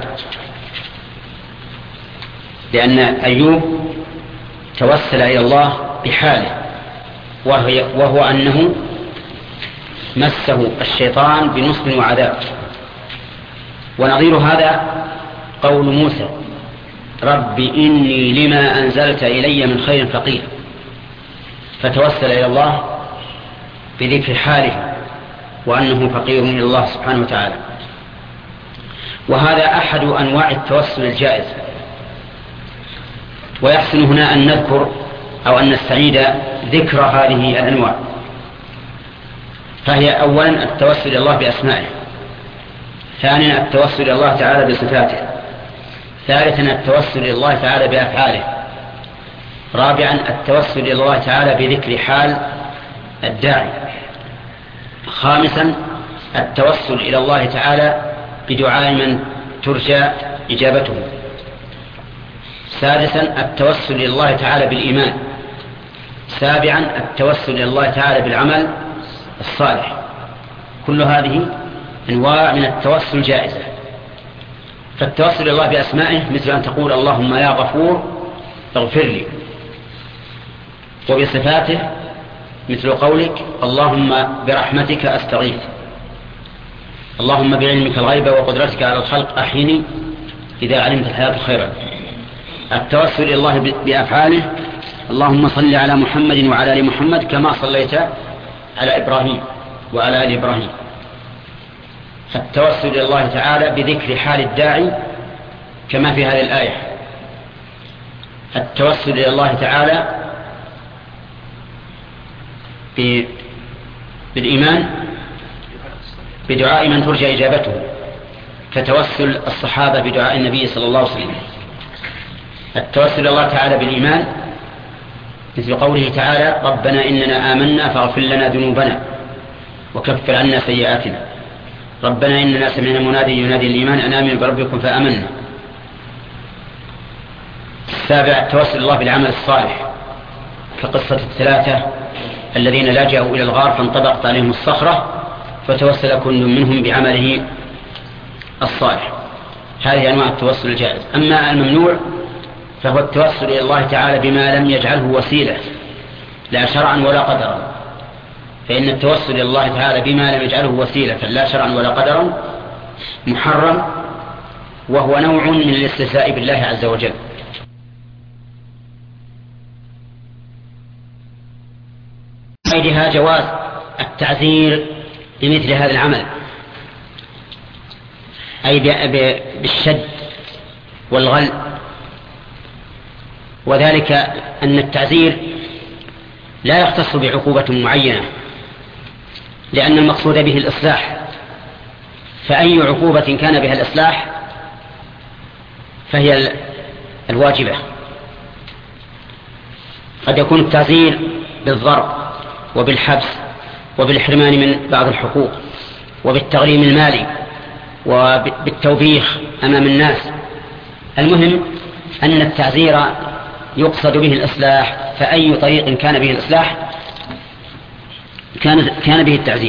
لأن أيوب توسل إلى الله بحاله، وهو, وهو أنه مسه الشيطان بنصب وعذاب. ونظير هذا قول موسى رب إني لما أنزلت إلي من خير فقير، فتوسل إلى الله بذكر حاله وأنه فقير إلى الله سبحانه وتعالى. وهذا أحد أنواع التوسل الجائز. ويحسن هنا أن نذكر أو أن نستعيد ذكر هذه الأنواع. فهي أولا التوسل إلى الله بأسمائه، ثانيا التوسل إلى الله تعالى بصفاته، ثالثا التوسل إلى الله تعالى بأفعاله، رابعا التوسل إلى الله تعالى بذكر حال الداعي، خامسا التوسل إلى الله تعالى بدعاء من ترجى إجابته، سادسا التوسل إلى الله تعالى بالإيمان، سابعا التوسل إلى الله تعالى بالعمل الصالح. كل هذه أنواع من التوسل جائزة. فالتوسل إلى الله بأسمائه مثل أن تقول اللهم يا غفور اغفر لي، وبصفاته مثل قولك اللهم برحمتك أستغيث، اللهم بعلمك الغيب وقدرتك على الخلق أحيني إذا علمت الحياة خيرا. التوسل إلى الله بأفعاله اللهم صل على محمد وعلى آل محمد كما صليت على إبراهيم وعلى آل إبراهيم. التوسل إلى الله تعالى بذكر حال الداعي كما في هذه الآية. التوسل إلى الله تعالى بالإيمان بدعاء من ترجى إجابته، كتوسل الصحابة بدعاء النبي صلى الله عليه وسلم. التوسل إلى الله تعالى بالإيمان مثل قوله تعالى ربنا إننا آمنا فاغفر لنا ذنوبنا وكفر عنا سيئاتنا، ربنا إننا سمعنا منادي ينادي الإيمان أن آمنوا بربكم فآمنا. السابع التوسل الله بالعمل الصالح، كقصة الثلاثة الذين لجأوا إلى الغار فانطبقت عليهم الصخرة فتوسل كل منهم بعمله الصالح. هذه أنواع التوسل الجائز. أما الممنوع فهو التوسل إلى الله تعالى بما لم يجعله وسيلة لا شرعا ولا قدرا، فإن التوسل إلى الله تعالى بما لم يجعله وسيلة لا شرعا ولا قدرا محرم، وهو نوع من الاستهزاء بالله عز وجل. فائدها جواز التعذير بمثل هذا العمل، أي بالشد والغل، وذلك أن التعذير لا يختص بعقوبة معينة، لأن المقصود به الإصلاح، فأي عقوبة كان بها الإصلاح فهي الواجبة. قد يكون التعذير بالضرب وبالحبس وبالحرمان من بعض الحقوق وبالتغريم المالي وبالتوبيخ أمام الناس. المهم أن التعذير يقصد به الإصلاح، فأي طريق كان به الإصلاح كان كان به التعذير.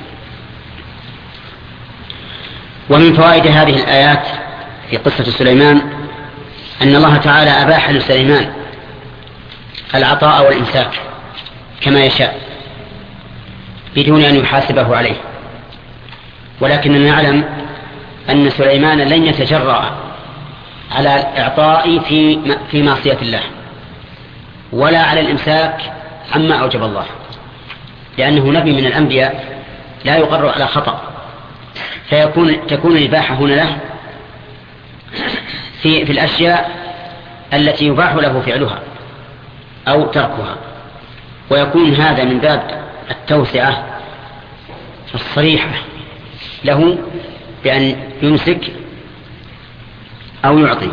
ومن فوائد هذه الآيات في قصة سليمان أن الله تعالى أباح لسليمان العطاء والإمساك كما يشاء بدون أن يحاسبه عليه، ولكننا نعلم أن سليمان لن يتجرأ على الإعطاء في في معصية الله ولا على الإمساك عما أوجب الله، لأنه نبي من الأنبياء لا يقر على خطأ، فيكون تكون الإباحة هنا له في, في الأشياء التي يباح له فعلها أو تركها، ويكون هذا من باب التوسعة الصريحة له بأن يمسك أو يعطي.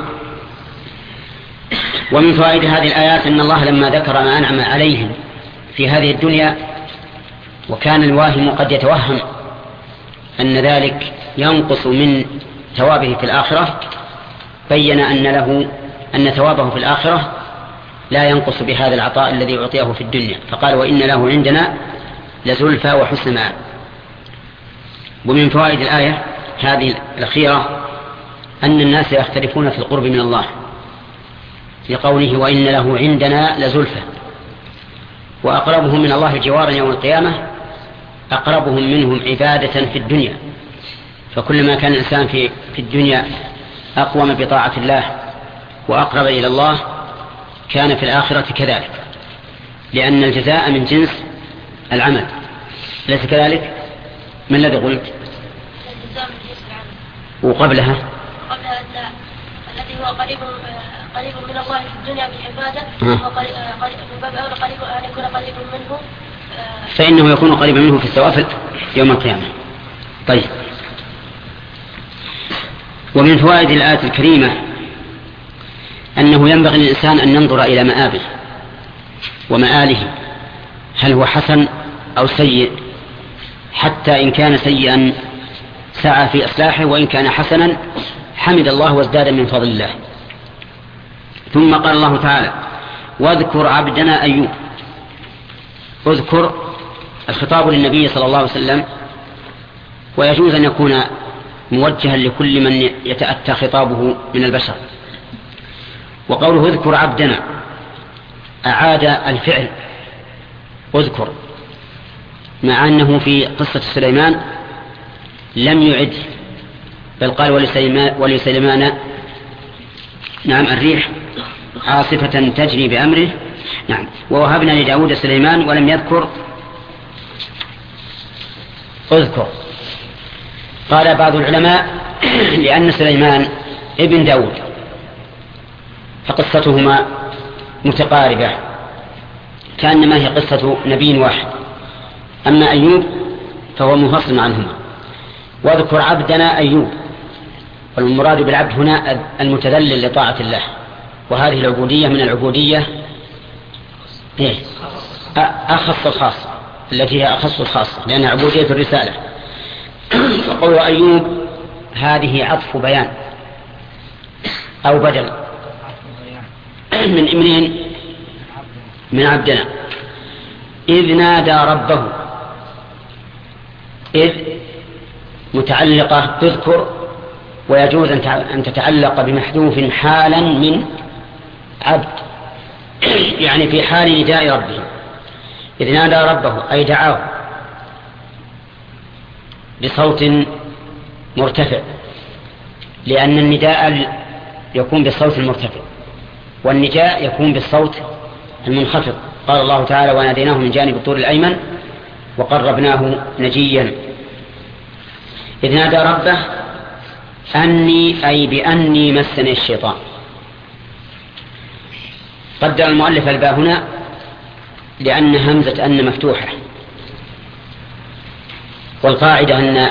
ومن فوائد هذه الآيات أن الله لما ذكر ما أنعم عليهم في هذه الدنيا وكان الواهم قد يتوهم أن ذلك ينقص من ثوابه في الآخرة، بين أن له أن ثوابه في الآخرة لا ينقص بهذا العطاء الذي أعطيه في الدنيا، فقال وإن له عندنا لزلفى وحسن مآب. ومن فوائد الآية هذه الأخيرة أن الناس يختلفون في القرب من الله في قوله وإن له عندنا لزلفى، وأقربهم من الله جوارا يوم القيامة أقربهم منهم عبادة في الدنيا، فكلما كان الإنسان في, في الدنيا أقوم بطاعة الله وأقرب إلى الله كان في الآخرة كذلك، لأن الجزاء من جنس العمل، ليس كذلك؟ من الذي قلت؟ الجزاء من جنس العمل. وقبلها قبلها الذي هو قريب قريب من الله في الدنيا بالعبادة وقريب من باب أولى قريب أن يكون قريب منه، فإنه يكون قريبا منه في الثواب يوم القيامة. طيب، ومن فوائد الآية الكريمة أنه ينبغي للإنسان أن ينظر إلى مآبه ومآله، هل هو حسن أو سيء، حتى إن كان سيئا سعى في إصلاحه، وإن كان حسنا حمد الله وازداد من فضل الله. ثم قال الله تعالى واذكر عبدنا أيوب. اذكر الخطاب للنبي صلى الله عليه وسلم، ويجوز أن يكون موجها لكل من يتأتى خطابه من البشر. وقوله اذكر عبدنا أعاد الفعل اذكر، مع أنه في قصة سليمان لم يعد، بل قال ولسليمان, ولسليمان نعم الريح عاصفة تجري بأمره، نعم ووهبنا لداود سليمان، ولم يذكر اذكر. قال بعض العلماء لأن سليمان ابن داود فقصتهما متقاربة كأنما هي قصة نبي واحد، أما أيوب فهو منفصل عنهما. واذكر عبدنا أيوب، والمراد بالعبد هنا المتذلل لطاعة الله، وهذه العبودية من العبودية إيه؟ أخص الخاصة، التي هي أخص الخاصة لأنها عبودية الرسالة. وقول أيوب هذه عطف بيان أو بدل من إمنين من عبدنا. إذ نادى ربه، إذ متعلقة تذكر، ويجوز أن تتعلق بمحذوف حالا من عبد، يعني في حال نداء ربه. إذ نادى ربه أي دعاه بصوت مرتفع، لأن النداء يكون بالصوت المرتفع والنداء يكون بالصوت المنخفض. قال الله تعالى وناديناه من جانب الطور الأيمن وقربناه نجيا. إذ نادى ربه أني أي بأني مسني الشيطان. قدر المؤلف الباء هنا لأن همزة أن مفتوحة، والقاعدة أن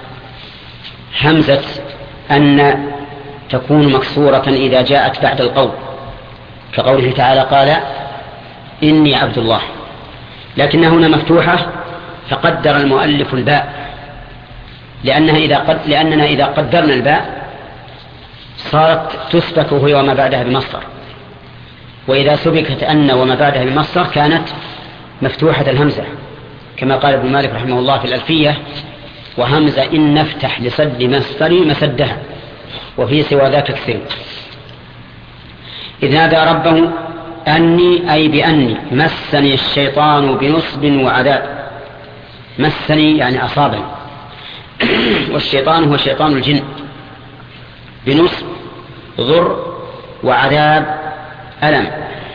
همزة أن تكون مكسورة إذا جاءت بعد القول، كقوله تعالى قال إني عبد الله، لكنها هنا مفتوحة فقدر المؤلف الباء، لأنها إذا قد لأننا إذا قدرنا الباء صارت تسبك وهي وما بعدها بمصدر، وإذا سبكت أن وما بعدها بمصدر كانت مفتوحة الهمزة، كما قال ابن مالك رحمه الله في الألفية وهمزة إن نفتح لصد مصدري مسدها وفي سوى ذاك كثير. إذ نادى ربه أني أي بأني مسني الشيطان بنصب وعذاب. مسني يعني أصابني والشيطان هو شيطان الجن بنصب ضر وعذاب ألم.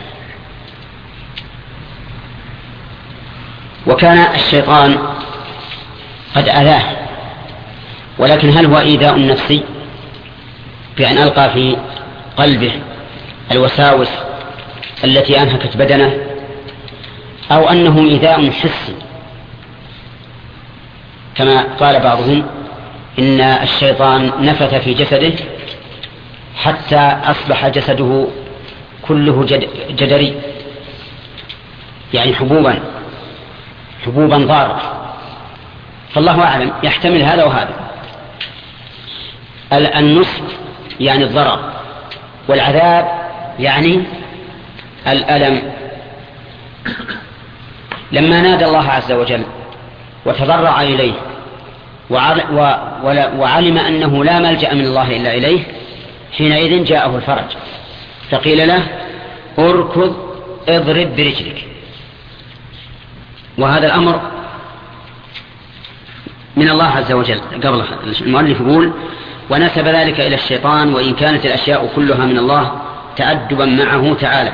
وكان الشيطان قد أذاه، ولكن هل هو إيذاء نفسي بأن ألقى في قلبه الوساوس التي أنهكت بدنه، أو أنه إيذاء حسي كما قال بعضهم إن الشيطان نفث في جسده حتى أصبح جسده كله جدري، يعني حبوبا حبوبا ضارة. فالله أعلم، يحتمل هذا وهذا. النصب يعني الضرر، والعذاب يعني الألم. لما نادى الله عز وجل وتضرع إليه وعلم أنه لا ملجأ من الله إلا إليه، حينئذ جاءه الفرج، فقيل له اركض اضرب برجلك. وهذا الأمر من الله عز وجل. قبل المؤلف يقول ونسب ذلك إلى الشيطان، وإن كانت الأشياء كلها من الله تأدبا معه تعالى.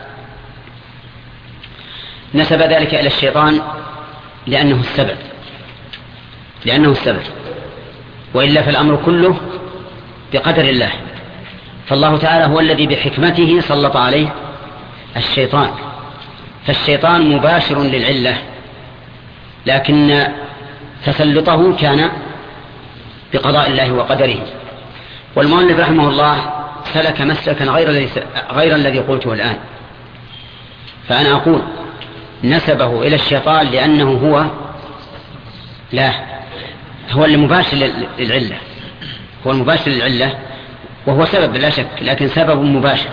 نسب ذلك إلى الشيطان لأنه السبب لأنه السبب وإلا فالأمر كله بقدر الله. فالله تعالى هو الذي بحكمته سلط عليه الشيطان، فالشيطان مباشر للعلة، لكن تسلطه كان بقضاء الله وقدره. والمؤلف رحمه الله سلك مسلكا غير الذي غير الذي قلته الآن. فأنا أقول نسبه إلى الشيطان لأنه هو لا هو المباشر للعلة، هو المباشر للعلة وهو سبب لا شك، لكن سبب مباشر.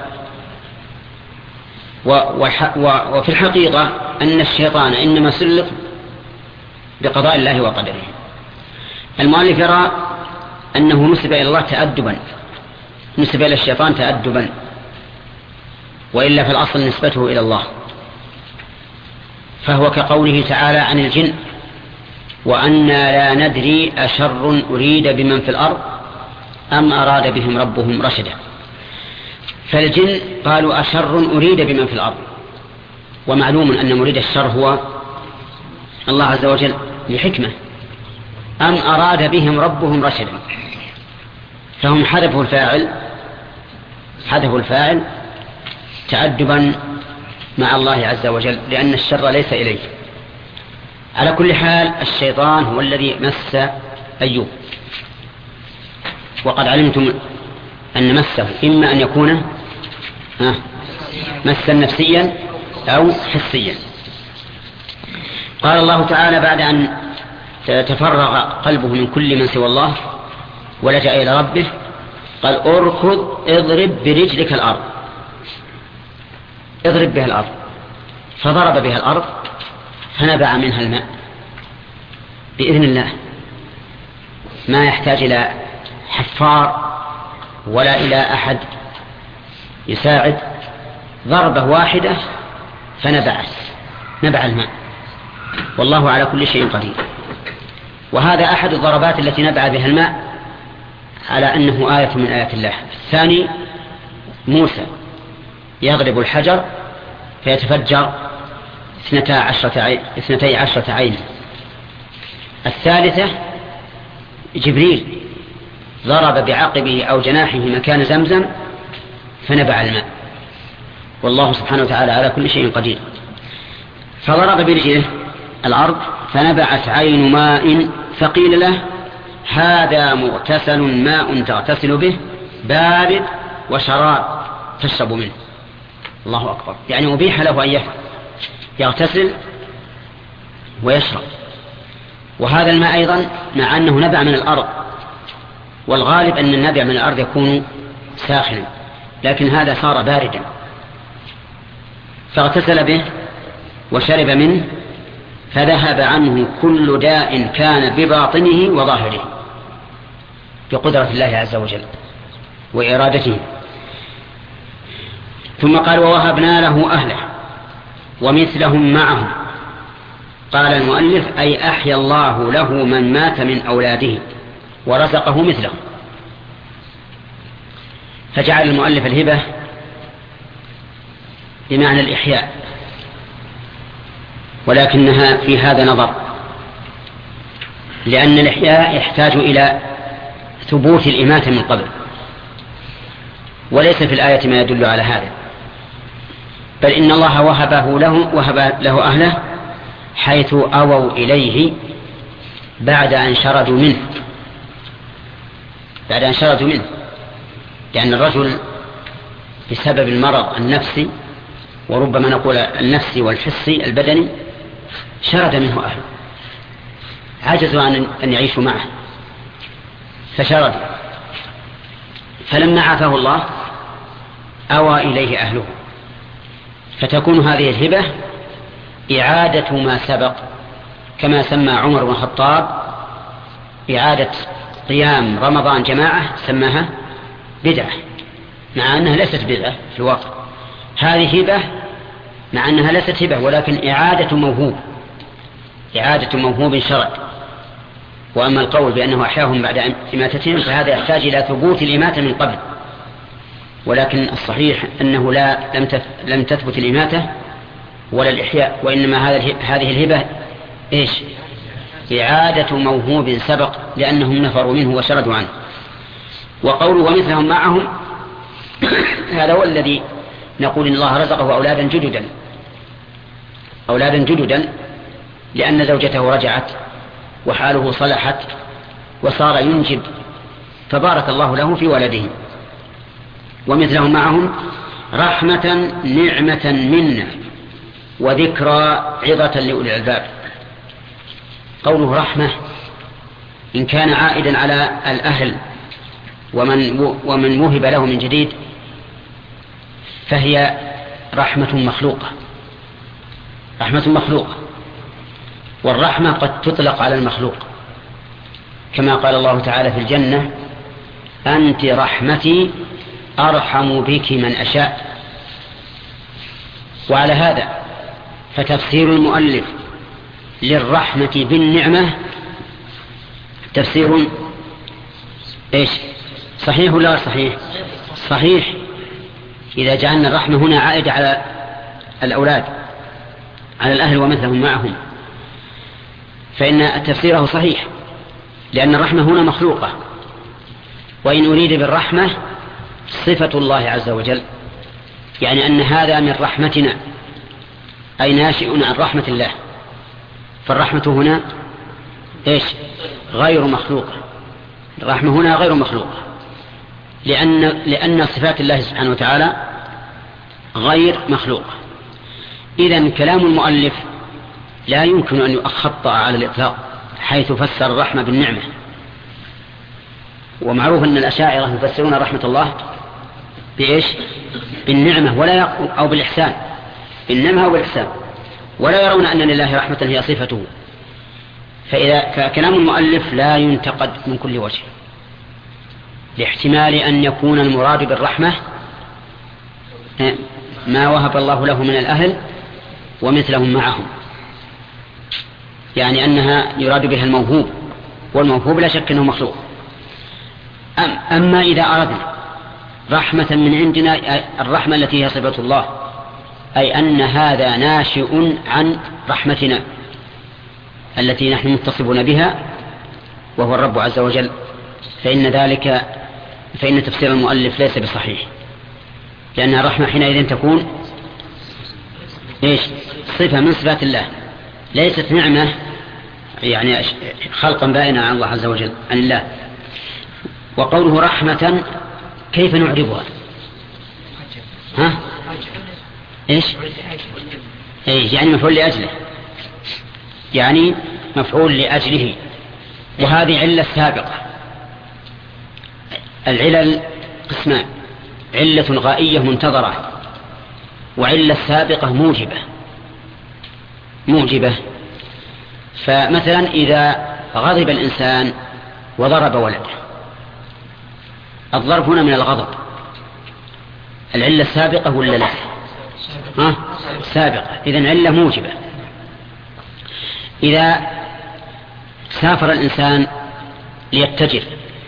وفي الحقيقة أن الشيطان إنما سلط بقضاء الله وقدره. المؤلف يرى أنه نسب إلى الله تأدبا، نسب إلى الشيطان تأدبا، وإلا في الأصل نسبته إلى الله. فهو كقوله تعالى عن الجن وأنا لا ندري أشر أريد بمن في الأرض أم أراد بهم ربهم رشدا. فالجن قالوا أشر أريد بمن في الأرض، ومعلوم أن مريد الشر هو الله عز وجل لحكمة. أم أراد بهم ربهم رشدا، فهم حذفوا الفاعل حذفوا الفاعل تأدبا مع الله عز وجل، لأن الشر ليس إليه. على كل حال الشيطان هو الذي مس أيوب، وقد علمتم أن مسه إما أن يكون مسا نفسيا أو حسيا. قال الله تعالى بعد أن تفرغ قلبه من كل من سوى الله ولجأ إلى ربه قال اركض اضرب برجلك الأرض، اضرب بها الأرض. فضرب بها الأرض فنبع منها الماء بإذن الله، ما يحتاج إلى حفار ولا إلى أحد يساعد، ضربة واحدة فنبعت نبع الماء، والله على كل شيء قدير. وهذا أحد الضربات التي نبع بها الماء على أنه آية من آيات الله. الثاني موسى يضرب الحجر فيتفجر اثنتا عشرة عين اثنتي عشرة عين. الثالثة جبريل ضرب بعقبه أو جناحه مكان زمزم فنبع الماء، والله سبحانه وتعالى على كل شيء قدير. فضرب برجله الأرض فنبعت عين ماء فقيل له هذا مغتسل ماء تغتسل به بارد وشراب تشرب منه. الله أكبر، يعني أبيح له أن يغتسل ويشرب. وهذا الماء أيضا مع أنه نبع من الأرض، والغالب أن النبع من الأرض يكون ساخنا، لكن هذا صار باردا، فاغتسل به وشرب منه فذهب عنه كل داء كان بباطنه وظاهره بقدرة الله عز وجل وإرادته. ثم قال ووهبنا له أهله ومثلهم معهم قال المؤلف أي أحيا الله له من مات من أولاده ورزقه مثله. فجعل المؤلف الهبة بمعنى الإحياء، ولكنها في هذا نظر، لأن الإحياء يحتاج إلى ثبوت الإماتة من قبل، وليس في الآية ما يدل على هذا، بل إن الله وهبه له وهب له أهله حيث أووا إليه بعد أن شردوا منه بعد أن شردوا منه لأن الرجل بسبب المرض النفسي، وربما نقول النفسي والحسي البدني، شرد منه أهله، عجزوا عن أن يعيشوا معه فشرد، فلما عافاه الله أوى إليه أهله، فتكون هذه الهبة إعادة ما سبق، كما سمى عمر بن الخطاب إعادة قيام رمضان جماعة سماها بدعة، مع أنها ليست بدعة في الواقع. هذه هبة مع أنها ليست هبة، ولكن إعادة موهوب إعادة موهوب شرع. وأما القول بأنه أحياهم بعد إماتتهم فهذا يحتاج إلى ثبوت الإماتة من قبل، ولكن الصحيح أنه لا لم لم تثبت الإماتة ولا الإحياء، وإنما هذه الهبة إيش؟ إعادة موهوب سبق، لأنهم نفروا منه وشردوا عنه. وقوله ومثلهم معهم هذا هو الذي نقول إن الله رزقه أولادا جددا أولادا جددا لأن زوجته رجعت وحاله صلحت وصار ينجب، فبارك الله له في ولده. ومثلهم معهم رحمة نعمة منا وذكرى عظة لأولي الألباب. قوله رحمة إن كان عائدا على الأهل ومن ومن وهب له من جديد فهي رحمة مخلوقة رحمة مخلوقة والرحمة قد تطلق على المخلوق، كما قال الله تعالى في الجنة أنت رحمتي أرحم بك من أشاء. وعلى هذا فتفسير المؤلف للرحمة بالنعمة تفسير إيش؟ صحيح ولا صحيح؟ صحيح. إذا جعلنا الرحمة هنا عائدة على الأولاد على الأهل ومثلهم معهم فإن تفسيره صحيح، لأن الرحمة هنا مخلوقة، وإن أريد بالرحمة صفة الله عز وجل، يعني أن هذا من رحمتنا أي ناشئ عن رحمة الله، فالرحمة هنا إيش؟ غير مخلوقة. الرحمة هنا غير مخلوقة لأن, لأن صفات الله سبحانه وتعالى غير مخلوقة. إذن كلام المؤلف لا يمكن أن يخطأ على الإطلاق حيث فسر الرحمة بالنعمة. ومعروف أن الأشاعرة يفسرون رحمة الله بإيش؟ بالنعمة ولا يق... أو بالإحسان، بالنعمة أو بالإحسان، ولا يرون أن لله رحمة هي صفته. فإذا كلام المؤلف لا ينتقد من كل وجه، لاحتمال أن يكون المراد بالرحمة ما وهب الله له من الأهل ومثلهم معهم، يعني أنها يراد بها الموهوب، والموهوب لا شك أنه مخلوق. أم أما إذا أردنا رحمة من عندنا، الرحمة التي هي صفة الله، أي أن هذا ناشئ عن رحمتنا التي نحن متصفون بها وهو الرب عز وجل، فإن ذلك فإن تفسير المؤلف ليس بصحيح، لأن الرحمة حينئذ تكون إيش؟ صفة من صفات الله، ليست نعمة يعني خلقا بائنا عن الله عز وجل عن الله. وقوله رحمة كيف نعربها؟ ها؟ إيش؟ إيش يعني مفعول لأجله، يعني مفعول لأجله. وهذه علة سابقة. العلل قسمان: علة غائية منتظرة، وعلة سابقة موجبة موجبة فمثلا إذا غضب الإنسان وضرب ولده، الضرب هنا من الغضب، العلة السابقة ولا لا؟ ها؟ سابقة، إذن علة موجبة. إذا سافر الإنسان ليتجر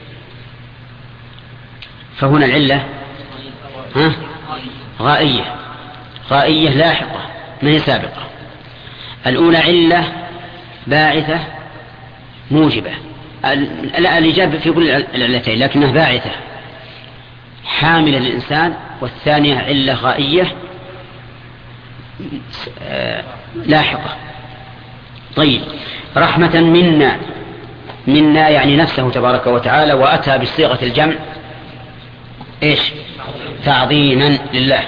فهنا العلة ها؟ غائية غائية لاحقة ما هي سابقة. الأولى علة باعثة موجبة، الإجابة في كل العلتين لكنها باعثة حاملة للإنسان، والثانية علة غائية لاحقة. طيب، رحمة منا، منا يعني نفسه تبارك وتعالى، وأتى بصيغة الجمع إيش؟ تعظيما لله.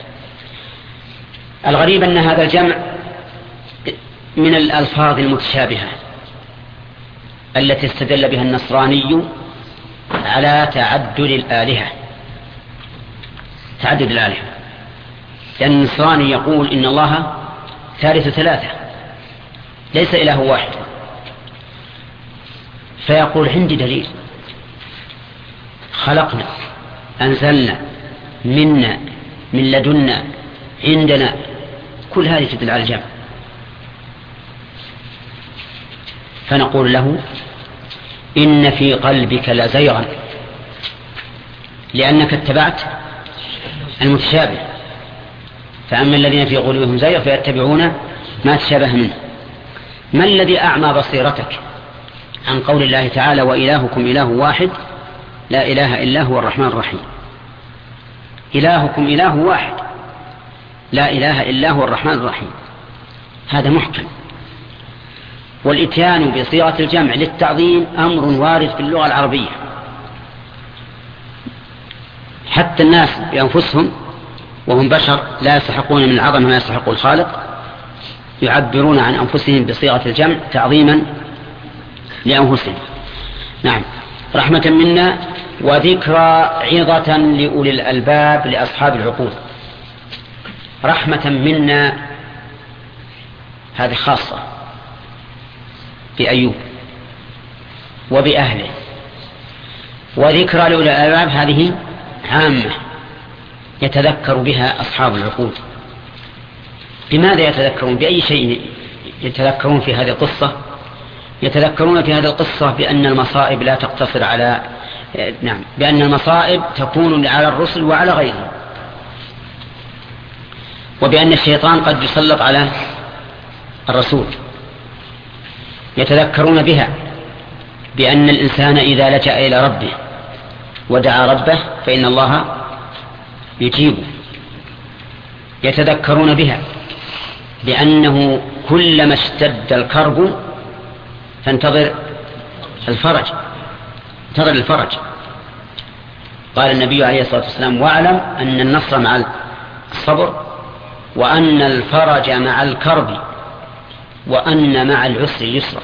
الغريب أن هذا الجمع من الألفاظ المتشابهة التي استدل بها النصراني على تعدد الآلهة، تعدد الآلهة، لأن النصراني يقول إن الله ثالث ثلاثة ليس إله واحد، فيقول عندي دليل، خلقنا، أنزلنا، منا، من لدنا، عندنا، كل هذه تدل على الجمع. فنقول له إن في قلبك لزيغا، لأنك اتبعت المتشابه، فأما الذين في قلوبهم زيغ فيتبعون ما تشابه منه. ما الذي أعمى بصيرتك عن قول الله تعالى وإلهكم إله واحد لا إله إلا هو الرحمن الرحيم؟ إلهكم إله واحد لا إله إلا هو الرحمن الرحيم، هذا محكم. والإتيان بصيغة الجمع للتعظيم أمر وارد في اللغة العربية، حتى الناس بأنفسهم وهم بشر لا يستحقون من العظمة ما يستحق الخالق يعبرون عن أنفسهم بصيغة الجمع تعظيما لأنفسهم. نعم، رحمة منا وذكرى عظة لأولي الألباب لأصحاب العقول. رحمة منا هذه خاصة بأيوب وبأهله، وذكرى لأولي الألباب هذه عامة يتذكر بها أصحاب العقول. بماذا يتذكرون؟ بأي شيء يتذكرون في هذه القصة؟ يتذكرون في هذه القصة بأن المصائب لا تقتصر على نعم بأن المصائب تكون على الرسل وعلى غيرهم، وبأن الشيطان قد يسلط على الرسول. يتذكرون بها بأن الإنسان إذا لجأ إلى ربه ودعا ربه فإن الله يجيبه. يتذكرون بها بأنه كلما اشتد الكرب فانتظر الفرج، انتظر الفرج. قال النبي عليه الصلاة والسلام واعلم أن النصر مع الصبر وأن الفرج مع الكرب وأن مع العسر يسرا.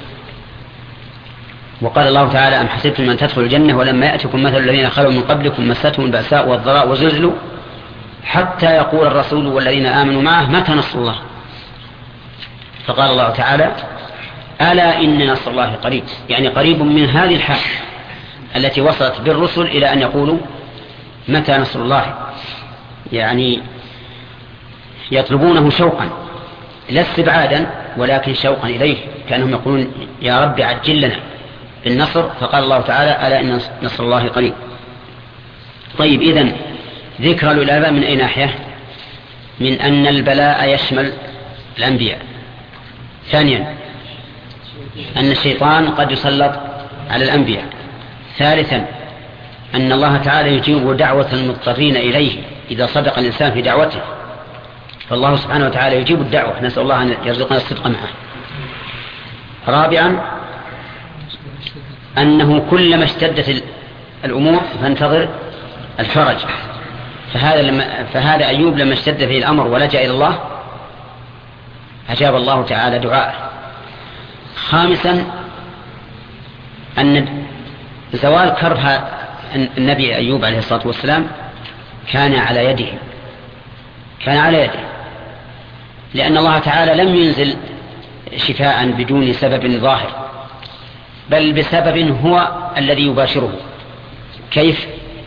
وقال الله تعالى أم حسبتم أن تدخلوا الجنة ولما يأتكم مثل الذين خلوا من قبلكم مستهم البأساء والضراء وزلزلوا حتى يقول الرسول والذين آمنوا معه متى نصر الله. فقال الله تعالى ألا إن نصر الله قريب، يعني قريب من هذه الحال التي وصلت بالرسل إلى أن يقولوا متى نصر الله، يعني يطلبونه شوقا لا استبعادا ولكن شوقا إليه، كأنهم يقولون يا رب عجل لنا بالنصر. فقال الله تعالى ألا إن نصر الله قريب. طيب، إذن ذكر الألباب من أي ناحية؟ من أن البلاء يشمل الأنبياء. ثانيا أن الشيطان قد يسلط على الأنبياء. ثالثا أن الله تعالى يجيب دعوة المضطرين إليه إذا صدق الإنسان في دعوته، فالله سبحانه وتعالى يجيب الدعوة، نسأل الله أن يرزقنا الصدق معه. رابعا أنه كلما اشتدت الأمور فانتظر الفرج، فهذا, لما فهذا أيوب لما اشتد فيه الأمر ولجأ إلى الله أجاب الله تعالى دعاءه. خامسا أن زوال كرب النبي أيوب عليه الصلاة والسلام كان على يده، كان على يده، لأن الله تعالى لم ينزل شفاء بدون سبب ظاهر، بل بسبب هو الذي يباشره. كيف؟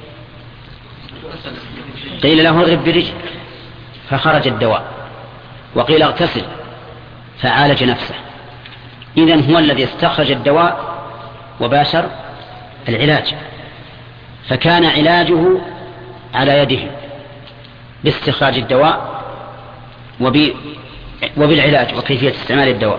قيل له اضرب برجلك فخرج الدواء، وقيل اغتسل فعالج نفسه، إذن هو الذي استخرج الدواء وباشر العلاج، فكان علاجه على يده باستخراج الدواء وبالعلاج وكيفية استعمال الدواء.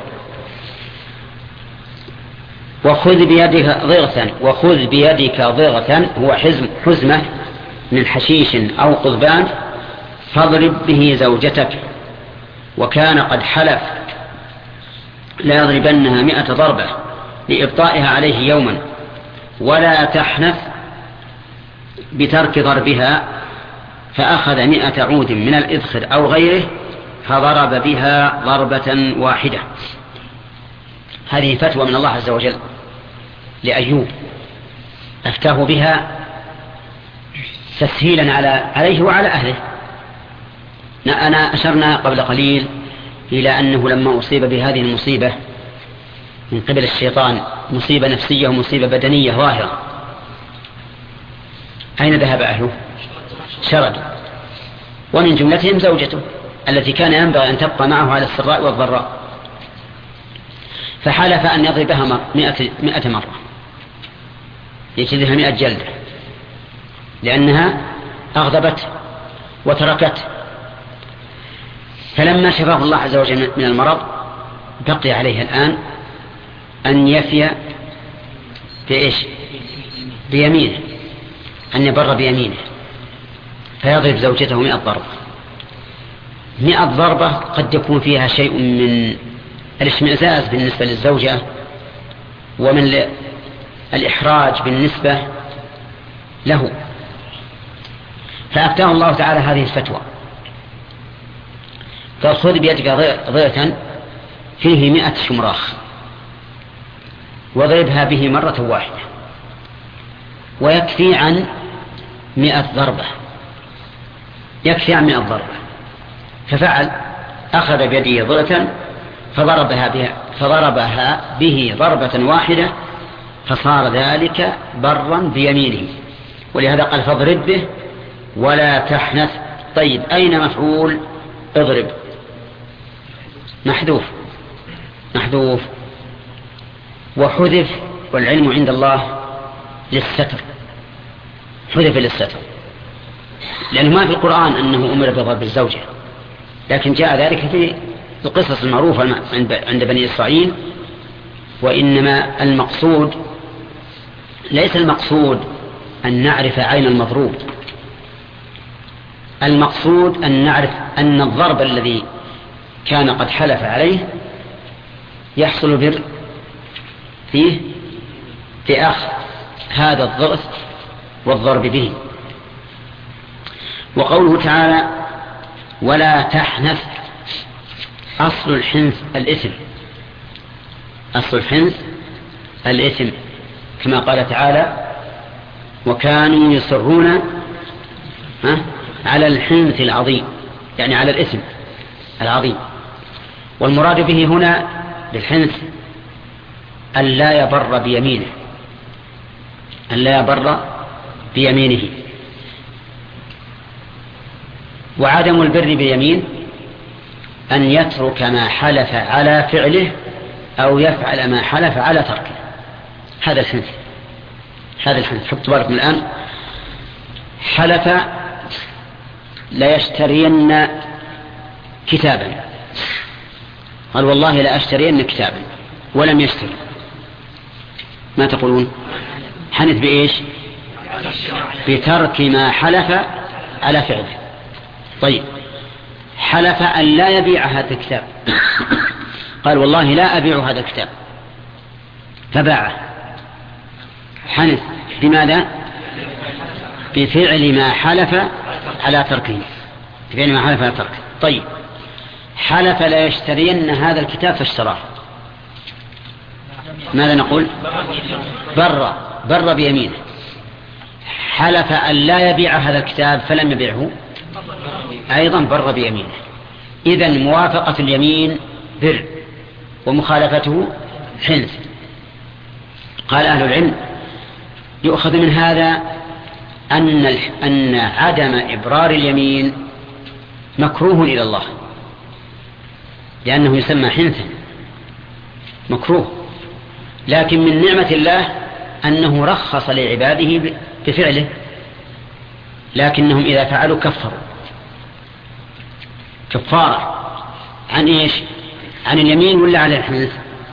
وخذ بيدك ضغثا، وخذ بيدك ضغثا هو حزم حزمة من حشيش أو قضبان فاضرب به زوجتك، وكان قد حلف لا يضربنها مئة ضربة لإبطائها عليه يوما، ولا تحنث بترك ضربها، فأخذ مئة عود من الإذخر أو غيره فضرب بها ضربة واحدة. هذه فتوى من الله عز وجل لأيوب، أفتاه بها تسهيلا على عليه وعلى أهله. أنا أشرنا قبل قليل إلى أنه لما أصيب بهذه المصيبة من قبل الشيطان، مصيبة نفسية ومصيبة بدنية ظاهرة، أين ذهب أهله؟ شردوا، ومن جملتهم زوجته التي كان ينبغي أن تبقى معه على السراء والضراء، فحلف أن يضربها مئة, مئة مرة يجلدها مئة جلدة لأنها أغضبت وتركت. فلما شفاه الله عز وجل من المرض بقي عليه الآن أن يفي بإيش؟ بيمينه، أن يبر بيمينه فيضرب زوجته مئة ضربة. مئة ضربة قد يكون فيها شيء من الاشمئزاز بالنسبة للزوجة ومن الإحراج بالنسبة له، فأفتاه الله تعالى هذه الفتوى، قال خذ بيدك ضغثا فيه مئة شمراخ وضربها به مرة واحدة، ويكفي عن مئة ضربة، يكفي عن مئة ضربة. ففعل، أخذ بيده ضغثا فضربها بها, فضربها به ضربة واحدة، فصار ذلك برا بيمينه. ولهذا قال فاضرب به ولا تحنث. طيب أين مفعول اضرب؟ محذوف محذوف وحذف، والعلم عند الله للستر، حذف للستر، لأنه ما في القرآن أنه أمر بضرب الزوجة، لكن جاء ذلك في القصص المعروفة عند بني إسرائيل. وإنما المقصود ليس المقصود أن نعرف عين المضروب، المقصود أن نعرف أن الضرب الذي كان قد حلف عليه يحصل بر فيه في أخذ هذا الضغط والضرب به. وقوله تعالى ولا تحنث، أصل الحنث الإثم، أصل الحنث الإثم، كما قال تعالى وكانوا يصرون على الحنث العظيم، يعني على الإثم العظيم. والمراد به هنا بالحنث أن لا يبر بيمينه، أن لا يبر بيمينه. وعدم البر باليمين أن يترك ما حلف على فعله أو يفعل ما حلف على تركه، هذا الحنث، هذا الحنث. حط بالكم الآن، حلف لا يشترين كتابا، قال والله لا أشترين كتابا، ولم يشتري، ما تقولون؟ حنث بإيش؟ بترك ما حلف على فعله. طيب حلف أن لا يبيع هذا الكتاب، قال والله لا أبيع هذا الكتاب، فباعه، حنث بماذا؟ بفعل ما حلف على تركه، بفعل ما حلف على تركه. طيب حلف لا يشترين هذا الكتاب فاشتراه، ماذا نقول؟ بر بر بيمينه. حلف أن لا يبيع هذا الكتاب فلم يبيعه، أيضا بر بيمينه. إذن موافقة اليمين بر ومخالفته حنث. قال أهل العلم يؤخذ من هذا أن أن عدم إبرار اليمين مكروه إلى الله، لأنه يسمى حنثا، مكروه، لكن من نعمة الله أنه رخص لعباده بفعله، لكنهم إذا فعلوا كفروا كفارة عن إيش؟ عن اليمين ولا عن الحنث؟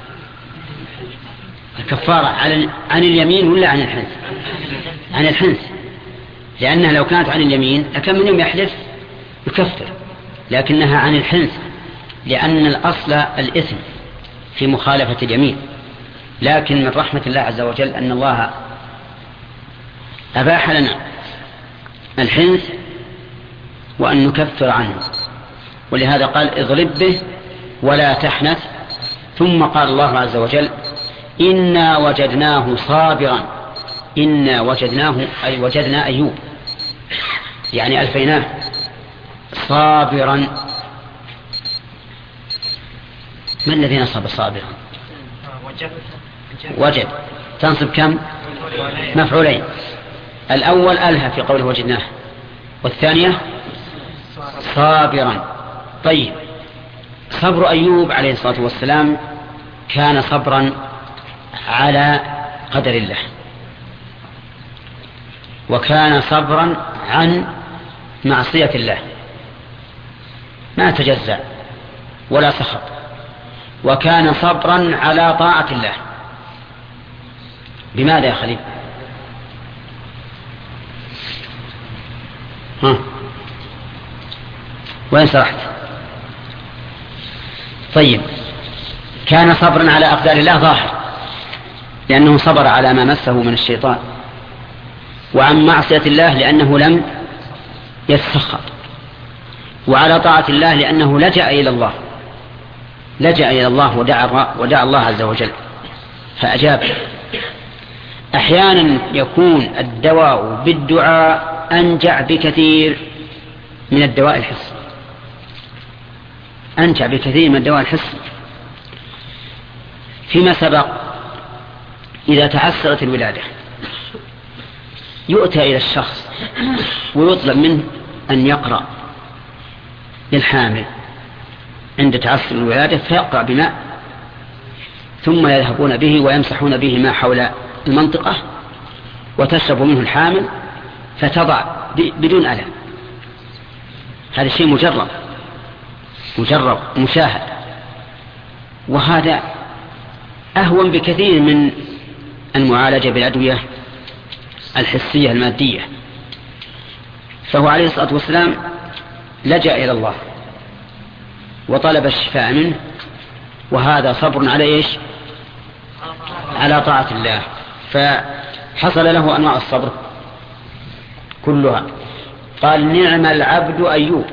الكفارة عن اليمين ولا عن الحنث؟ عن الحنث، لأنها لو كانت عن اليمين لكان من يوم يحلف يكفر، لكنها عن الحنث لأن الأصل الإثم في مخالفة اليمين. لكن من رحمة الله عز وجل أن الله أباح لنا الحنث وأن نكفر عنه، ولهذا قال اضرب به ولا تحنث. ثم قال الله عز وجل إنا وجدناه صابرا، إنا وجدناه أي وجدنا أيوب يعني ألفيناه صابرا. ما الذي نصب صابرا؟ وجد تنصب كم؟ مفعولين، الأول ألها في قوله وجدناه، والثانية صابرا. طيب، صبر أيوب عليه الصلاة والسلام كان صبرا على قدر الله، وكان صبرا عن معصية الله، ما تجزع ولا سخط، وكان صبرا على طاعة الله. بماذا يا خليل؟ ها وين سرحت؟ طيب، كان صبرا على أقدار الله ظاهر، لأنه صبر على ما مسه من الشيطان، وعن معصية الله لأنه لم يسخط، وعلى طاعة الله لأنه لجأ إلى الله لجأ إلى الله ودعا, ودعا الله عز وجل فأجاب. أحيانا يكون الدواء بالدعاء أنجع بكثير من الدواء الحسي، أنجع بكثير من الدواء الحسي. فيما سبق إذا تعسرت الولادة يؤتى إلى الشخص ويطلب منه أن يقرأ للحامل عند تعسر الولادة، فيقرأ بماء ثم يذهبون به ويمسحون به ما حول المنطقة وتشرب منه الحامل فتضع بدون ألم. هذا الشيء مجرب مجرب مشاهد، وهذا أهون بكثير من المعالجة بالأدوية الحسية المادية. فهو عليه الصلاة والسلام لجأ إلى الله وطلب الشفاء منه، وهذا صبر على إيش؟ على طاعة الله. فحصل له أنواع الصبر كلها. قال نعم العبد أيوب،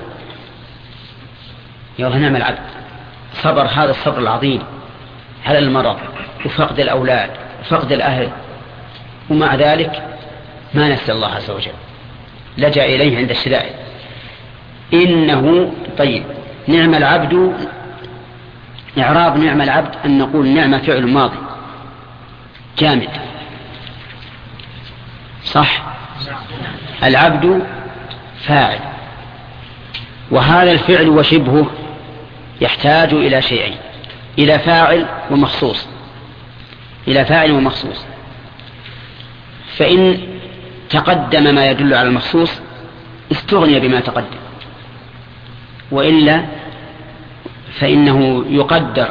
يا نعم العبد، صبر هذا الصبر العظيم على المرض وفقد الأولاد وفقد الأهل، ومع ذلك ما نسى الله عز وجل، لجأ إليه عند الشدائد. إنه طيب، نعم العبد، إعراب نعم العبد أن نقول نعم فعل ماضي جامد، صح؟ العبد فاعل، وهذا الفعل وشبهه يحتاج إلى شيئين، إلى فاعل ومخصوص، إلى فاعل ومخصوص. فإن تقدم ما يدل على المخصوص استغني بما تقدم، وإلا فإنه يقدر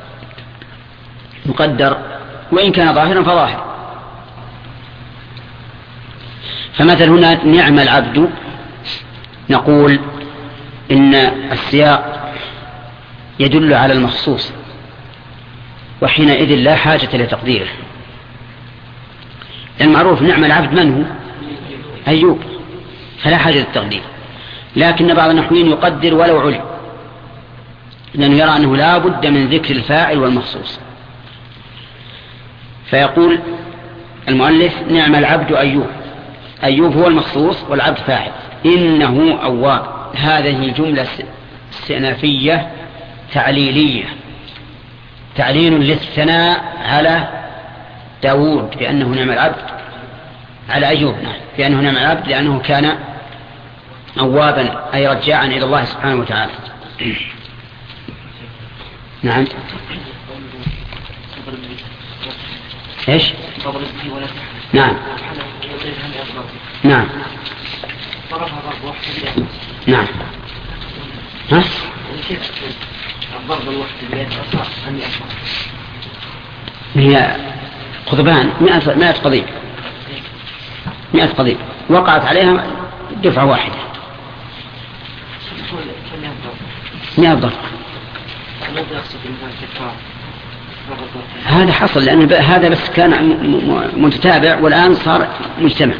يقدر وإن كان ظاهرا فظاهر. فمثل هنا نعم العبد، نقول إن السياق يدل على المخصوص، وحينئذ لا حاجة لتقديره. المعروف نعم العبد من هو؟ أيوب، فلا حاجة للتقدير. لكن بعض النحويين يقدر ولو علم، لأنه يرى أنه لا بد من ذكر الفاعل والمخصوص. فيقول المؤلف نعم العبد أيوب، أيوب هو المخصوص والعبد فاعل. إنه أواب، هذه جملة استئنافية تعليلية، تعليل للثناء على داود بأنه نعم العبد، على أيوب نعم بأنه نعم العبد، لأنه كان أوابا أي رجاعا إلى الله سبحانه وتعالى. نعم. إيش؟ فضل به ولا تحمل. نعم. نعم. ضربها ضرب واحد. نعم. ها؟ كيف الضرب الواحد بيد أصح أم يصح؟ هي قضبان مئة مئة قضيب. مئة قضيب وقعت عليها دفعة واحدة. مئة ضرب. هذا حصل لأن هذا بس كان متتابع والآن صار مجتمع.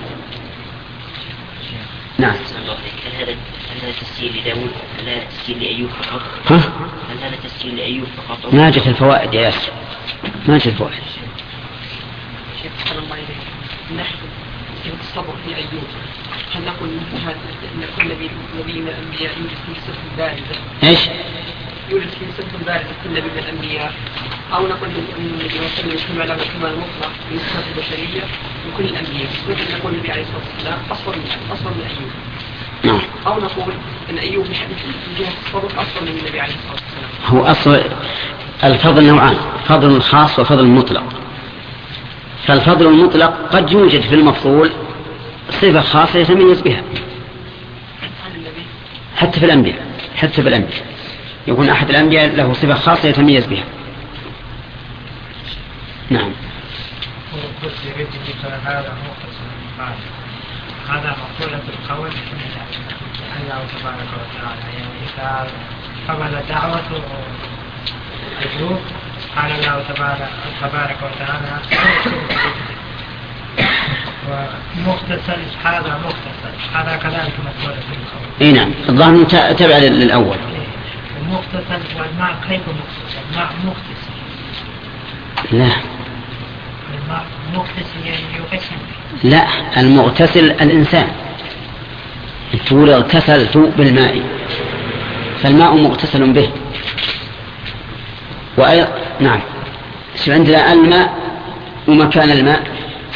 نعم. هل هذا هل هذا تسجيل لداود؟ هل هذا تسجيل لأيوب فقط؟ ها؟ هل هذا تسجيل لأيوب فقط؟ ما جت الفوائد يا ياسر. ما جت الفوائد. شيخ صلى الله عليه من ناحية الصبر في أيوب، هل نقول هذا أن كل نبي نبي من الأنبياء يوجد فيه صفة بارزة؟ إيش؟ يوجد فيه صفة بارزة كل نبي من الأنبياء، أو نقول أن النبي صلى الله عليه وسلم يشمل على الكمال المطلق من الصفات البشرية من كل الأنبياء، مثل نقول النبي عليه الصلاة والسلام أصل أصل من أيوب. نعم. أو نقول أن أيوب من جهة الصبر أصل من النبي عليه الصلاة والسلام. هو أصل الفضل نوعان، فضل خاص وفضل مطلق. فالفضل المطلق قد يوجد في المفضول صفة خاصة يتميز بها حتى في الأنبياء. حتى في الأنبياء يكون أحد الأنبياء له صفة خاصة يتميز بها. نعم. هذا مقولة القول الله تبارك وتعالى، يعني قبل دعوة أيوب قال الله تبارك, تبارك وتعالى ومختصر هذا مختصر هذا كذلك مقولة القول. اي نعم الظاهر تبع للأول. المختصر والماء كيف مختصر؟ الماء مختصر. لا الماء مختصر يعني يغسل. لا المغتسل الإنسان. تقول اغتسلت بالماء فالماء مغتسل به. وأي... نعم. عندنا الماء ومكان الماء.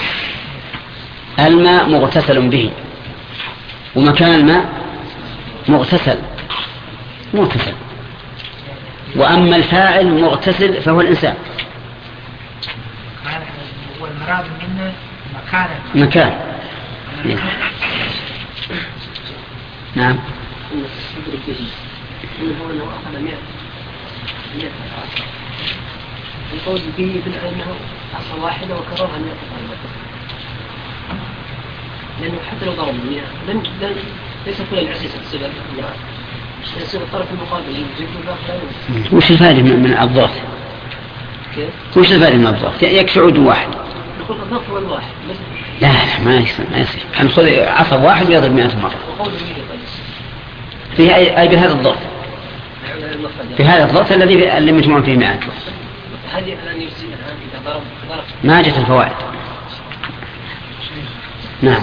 الماء مغتسل به ومكان الماء مغتسل مغتسل. وأما الفاعل مغتسل فهو الإنسان. والمراد منه مكان مكان. نعم. القول به بالأنه عصا واحدة وكررها مئة مرة، لأنه حتى لو ضرب مئة لن ليس كل العسيس السبب يصير الطرف المقابل يجيب الباقي. وش الفائدة من الضغط؟ كيف؟ وش الفائدة من الضغط؟ يكفي عود واحد. نقول الضغط هو الواحد. لا لا ما يصير ما يصير. نأخذ عصا واحد ويضرب مئة مرة. وقول به طيب. في أي أي بهذا الضغط. في هذا الضغط الذي اللي مجموع فيه مئات. هذه الآن يجزي الآن إذا ضرب ضرب. ما جت الفوائد. نعم.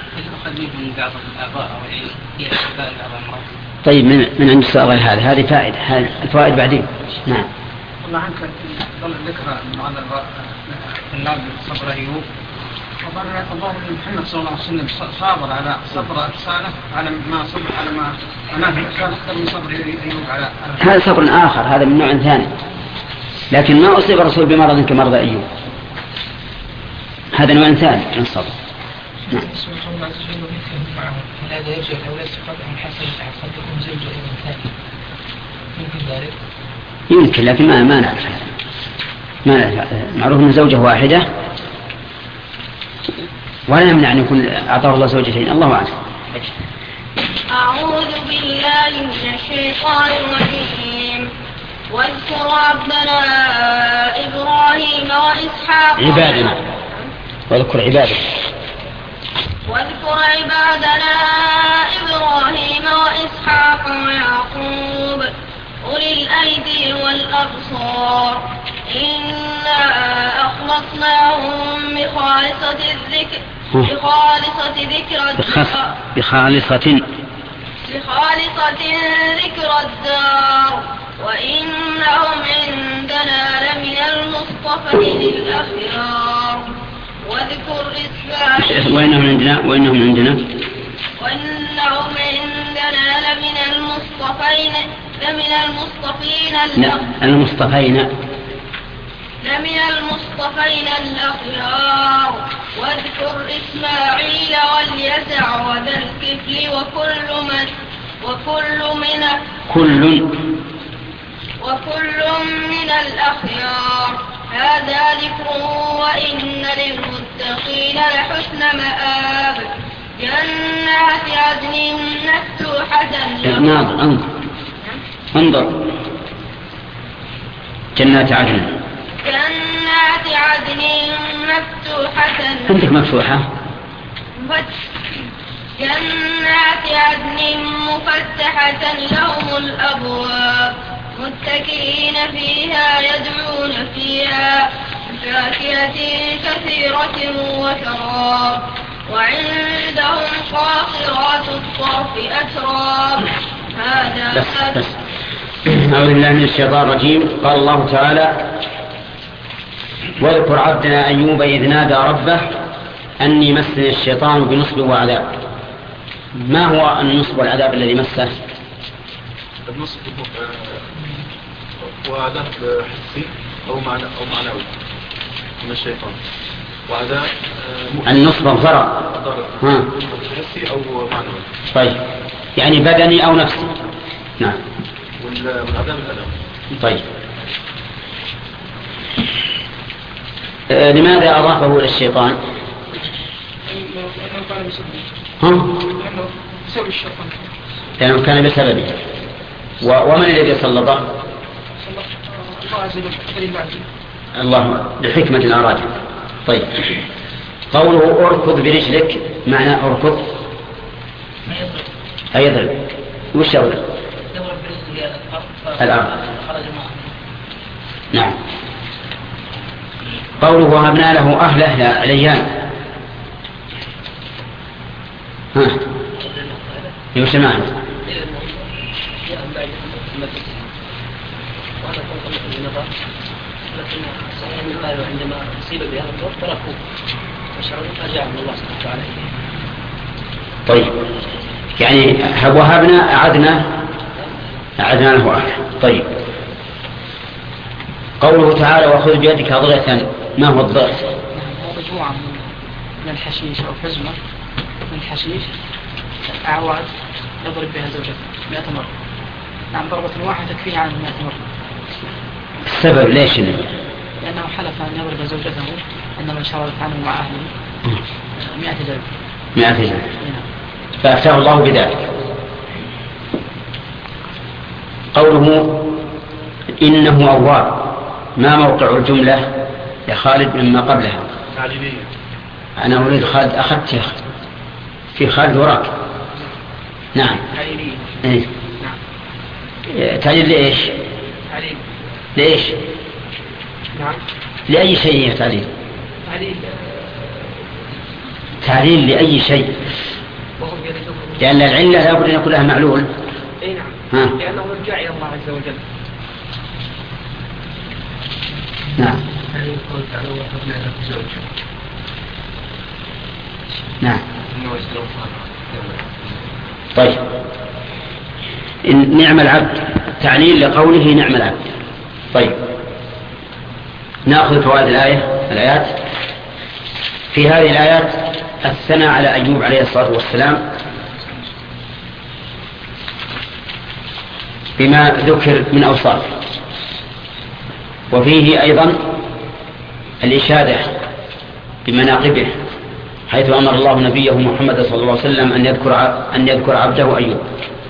طيب من من عند السؤال هذا هذه فائدة هذه الفوائد بعدين. نعم. والله عنك ظل ذكر عن الطلاب صبر أيوب وبرنا الله محمد صلى الله عليه وسلم صابر على صبر أجساده على ما صبر على ما أنا كان أكثر من صبر أيوب على هذا صبر آخر هذا من نوع ثاني لكن ما أصيب الرسول بمرض كمرض أيوب هذا نوع ثاني من الصبر. نعم. هذا يرجع الأولاد فقط أن حصل حصلتكم زوجة من ثاني يمكن ذلك؟ يمكن لكن ما ما نعرف ما نعرف. معروف أن زوجة واحدة ولا يمنع أن يكون أعطاه الله زوجتين. الله أعلم. أعوذ بالله من الشيطان الرجيم. واذكر عبدنا إبراهيم وإسحاق عبادنا واذكر عبادنا واذكر عبادنا إبراهيم وإسحاق ويعقوب أولي الأيدي والأبصار إنا أخلصناهم بخالصة الذكر بخالصة ذكر الدار بخالصة بخالصة ذكر الدار وإنهم عندنا لمن المصطفين الأخيار. واذكر إسماعيل وإنهم عندنا وإنهم عندنا وإنهم عندنا لمن المصطفين لمن المصطفين المصطفين لمن المصطفين الأخيار واذكر إسماعيل واليسع وذا الكفل وكل من وكل من كل وكل من الأخيار هذا ذكر وإن للمتقين لحسن مآب جنات عدن مفتوحة لهم انظر انظر انظر جنات عدن جنات عدن مفتوحة عندك مفتوحة جنات عدن مفتحة لهم الأبواب متكئين فيها يدعون فيها بفاكهة كثيرة وشراب وعندهم قاصرات الطرف أتراب هذا بس بس أعوذ بالله من الشيطان الرجيم. قال الله تعالى واذكر عبدنا أيوب إذ نادى ربه أني مسني الشيطان بنصب وعذاب. ما هو النصب والعذاب الذي مسه؟ النصب وعذاب حسي أو معنى أو معنوي من الشيطان. وعذاب النصب الضرر ها حسي أو معنوي. طيب يعني بدني أو نفسي. نعم. والعذاب الألم. طيب آه لماذا أضافه إلى الشيطان؟ هم؟ بسبب الشيطان. لأنه كان بسببه. ومن الذي سلطه؟ الله عز وجل. الله بحكمة أراد. طيب قوله أركض برجلك معنى أركض أي يضرب. وش يضرب؟ الأرض. نعم. قوله وهبنا له أهله يا عليان. ها يوش معنى عندما أصيب بهذا الضرب تركوه فشعروا فرجع من الله سبحانه وتعالى. طيب يعني وهبنا أعدنا أعدنا له أهله. طيب قوله تعالى وخذ بيدك ضغثا ما هو الضغث؟ هو مجموعة من الحشيش أو حزمة من الحشيش أعواد يضرب بها زوجته مئة مرة. نعم ضربة واحدة تكفيه عن مئة مرة. السبب ليش؟ لأنه حلف أن يضرب زوجته عندما شردت عنه مع أهله مئة جلد. مئة جلد. فأفتاه الله بذلك. قوله إنه أواب ما موقع الجملة يا خالد مما قبلها؟ تعليلية. أنا أريد خالد أخذت في خالد وراك. نعم. تعليلية. إيه؟ نعم. تعليل لإيش؟ تعليل. لإيش؟ نعم. لأي شيء هي تعليل؟ تعليل. تعليل لأي شيء. لأن العلة لا بد أن يكون لها معلول. أي نعم. ها. لأنه رجع إلى الله عز وجل. نعم. نعم. طيب نعم العبد تعليل لقوله نعم العبد. طيب نأخذ فوائد الآية الآيات. في هذه الآيات الثناء على أيوب عليه الصلاة والسلام بما ذكر من أوصاف. وفيه أيضا الإشادة بمناقبه حيث أمر الله نبيه محمد صلى الله عليه وسلم أن يذكر أن يذكر عبده أيوب.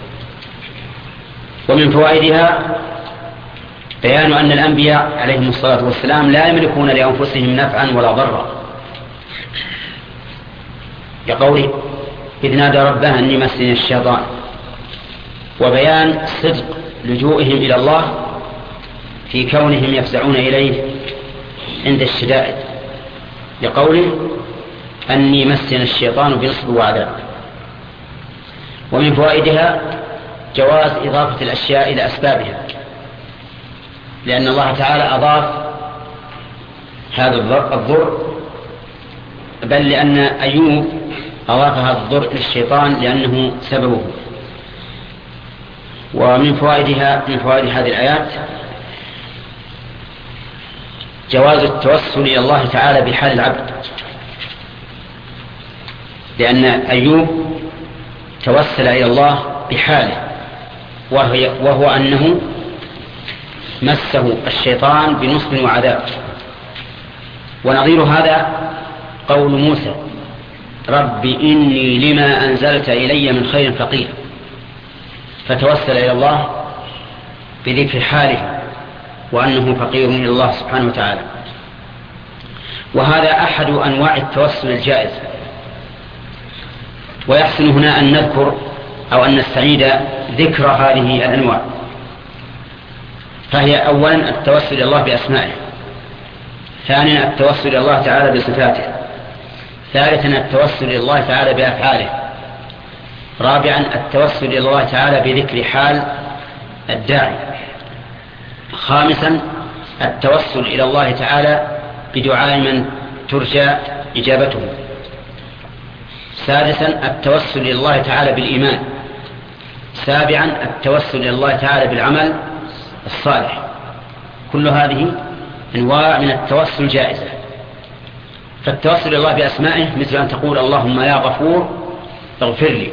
ومن فوائدها بيان أن الأنبياء عليهم الصلاة والسلام لا يملكون لأنفسهم نفعا ولا ضرا كقوله إذ نادى ربه أني مسني الشيطان. وبيان صدق لجوئهم إلى الله في كونهم يفزعون إليه عند الشدائد لقوله أني مسني الشيطان بنصب وعذاب. ومن فوائدها جواز إضافة الأشياء إلى أسبابها لأن الله تعالى أضاف هذا الضر بل لأن أيوب أضاف هذا الضر للشيطان لأنه سببه. ومن فوائدها من فوائد هذه الآيات جواز التوسل إلى الله تعالى بحال العبد، لأن أيوب توسل إلى الله بحاله، وهو أنه مسه الشيطان بنصب وعذاب. ونظير هذا قول موسى: رب إني لما أنزلت إلي من خير فقير، فتوسل إلى الله بذكر حاله وأنه فقير إلى الله سبحانه وتعالى. وهذا أحد أنواع التوسل الجائز. ويحسن هنا أن نذكر أو أن نستعيد ذكر هذه الأنواع. فهي أولا التوسل إلى الله بأسمائه، ثانيا التوسل إلى الله تعالى بصفاته، ثالثا التوسل إلى الله تعالى بأفعاله، رابعا التوسل إلى الله تعالى بذكر حال الداعي، خامسا التوسل إلى الله تعالى بدعاء من ترجى إجابته، سادسا التوسل إلى الله تعالى بالإيمان، سابعا التوسل إلى الله تعالى بالعمل الصالح. كل هذه أنواع من التوسل جائزة. فالتوسل إلى الله بأسمائه مثل أن تقول اللهم يا غفور اغفر لي،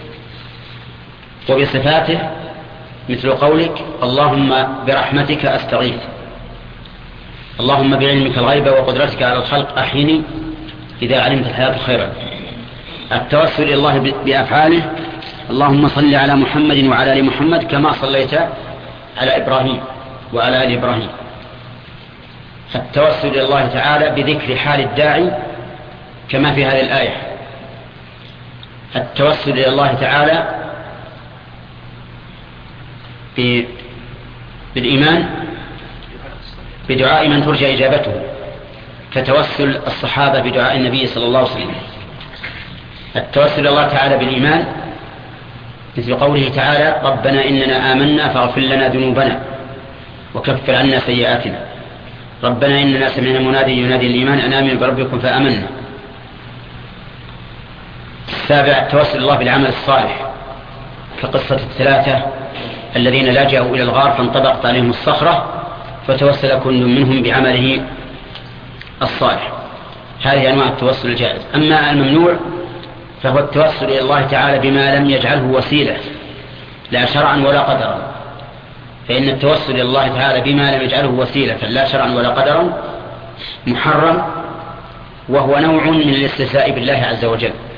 وبصفاته مثل قولك اللهم برحمتك أستغيث، اللهم بعلمك الغيب وقدرتك على الخلق أحيني إذا علمت الحياة خيرا. التوسل إلى الله بأفعاله: اللهم صل على محمد وعلى آل محمد كما صليت على إبراهيم وعلى آل إبراهيم. التوسل إلى الله تعالى بذكر حال الداعي كما في هذه الآية. التوسل إلى الله تعالى بالإيمان بدعاء من ترجى إجابته، كتوسل الصحابة بدعاء النبي صلى الله عليه وسلم. التوسل إلى الله تعالى بالإيمان مثل قوله تعالى ربنا إننا آمنا فاغفر لنا ذنوبنا وكفر عنا سيئاتنا، ربنا إننا سمعنا منادي ينادي الإيمان أن آمنوا بربكم فآمنا. السابع التوسل الله بالعمل الصالح، كقصة الثلاثة الذين لجأوا إلى الغار فانطبقت عليهم الصخرة فتوسل كل منهم بعمله الصالح. هذه أنواع التوسل الجائز. أما الممنوع فهو التوسل إلى الله تعالى بما لم يجعله وسيلة لا شرعا ولا قدرا، فإن التوسل إلى الله تعالى بما لم يجعله وسيلة لا شرعا ولا قدرا محرم، وهو نوع من الاستهزاء بالله عز وجل.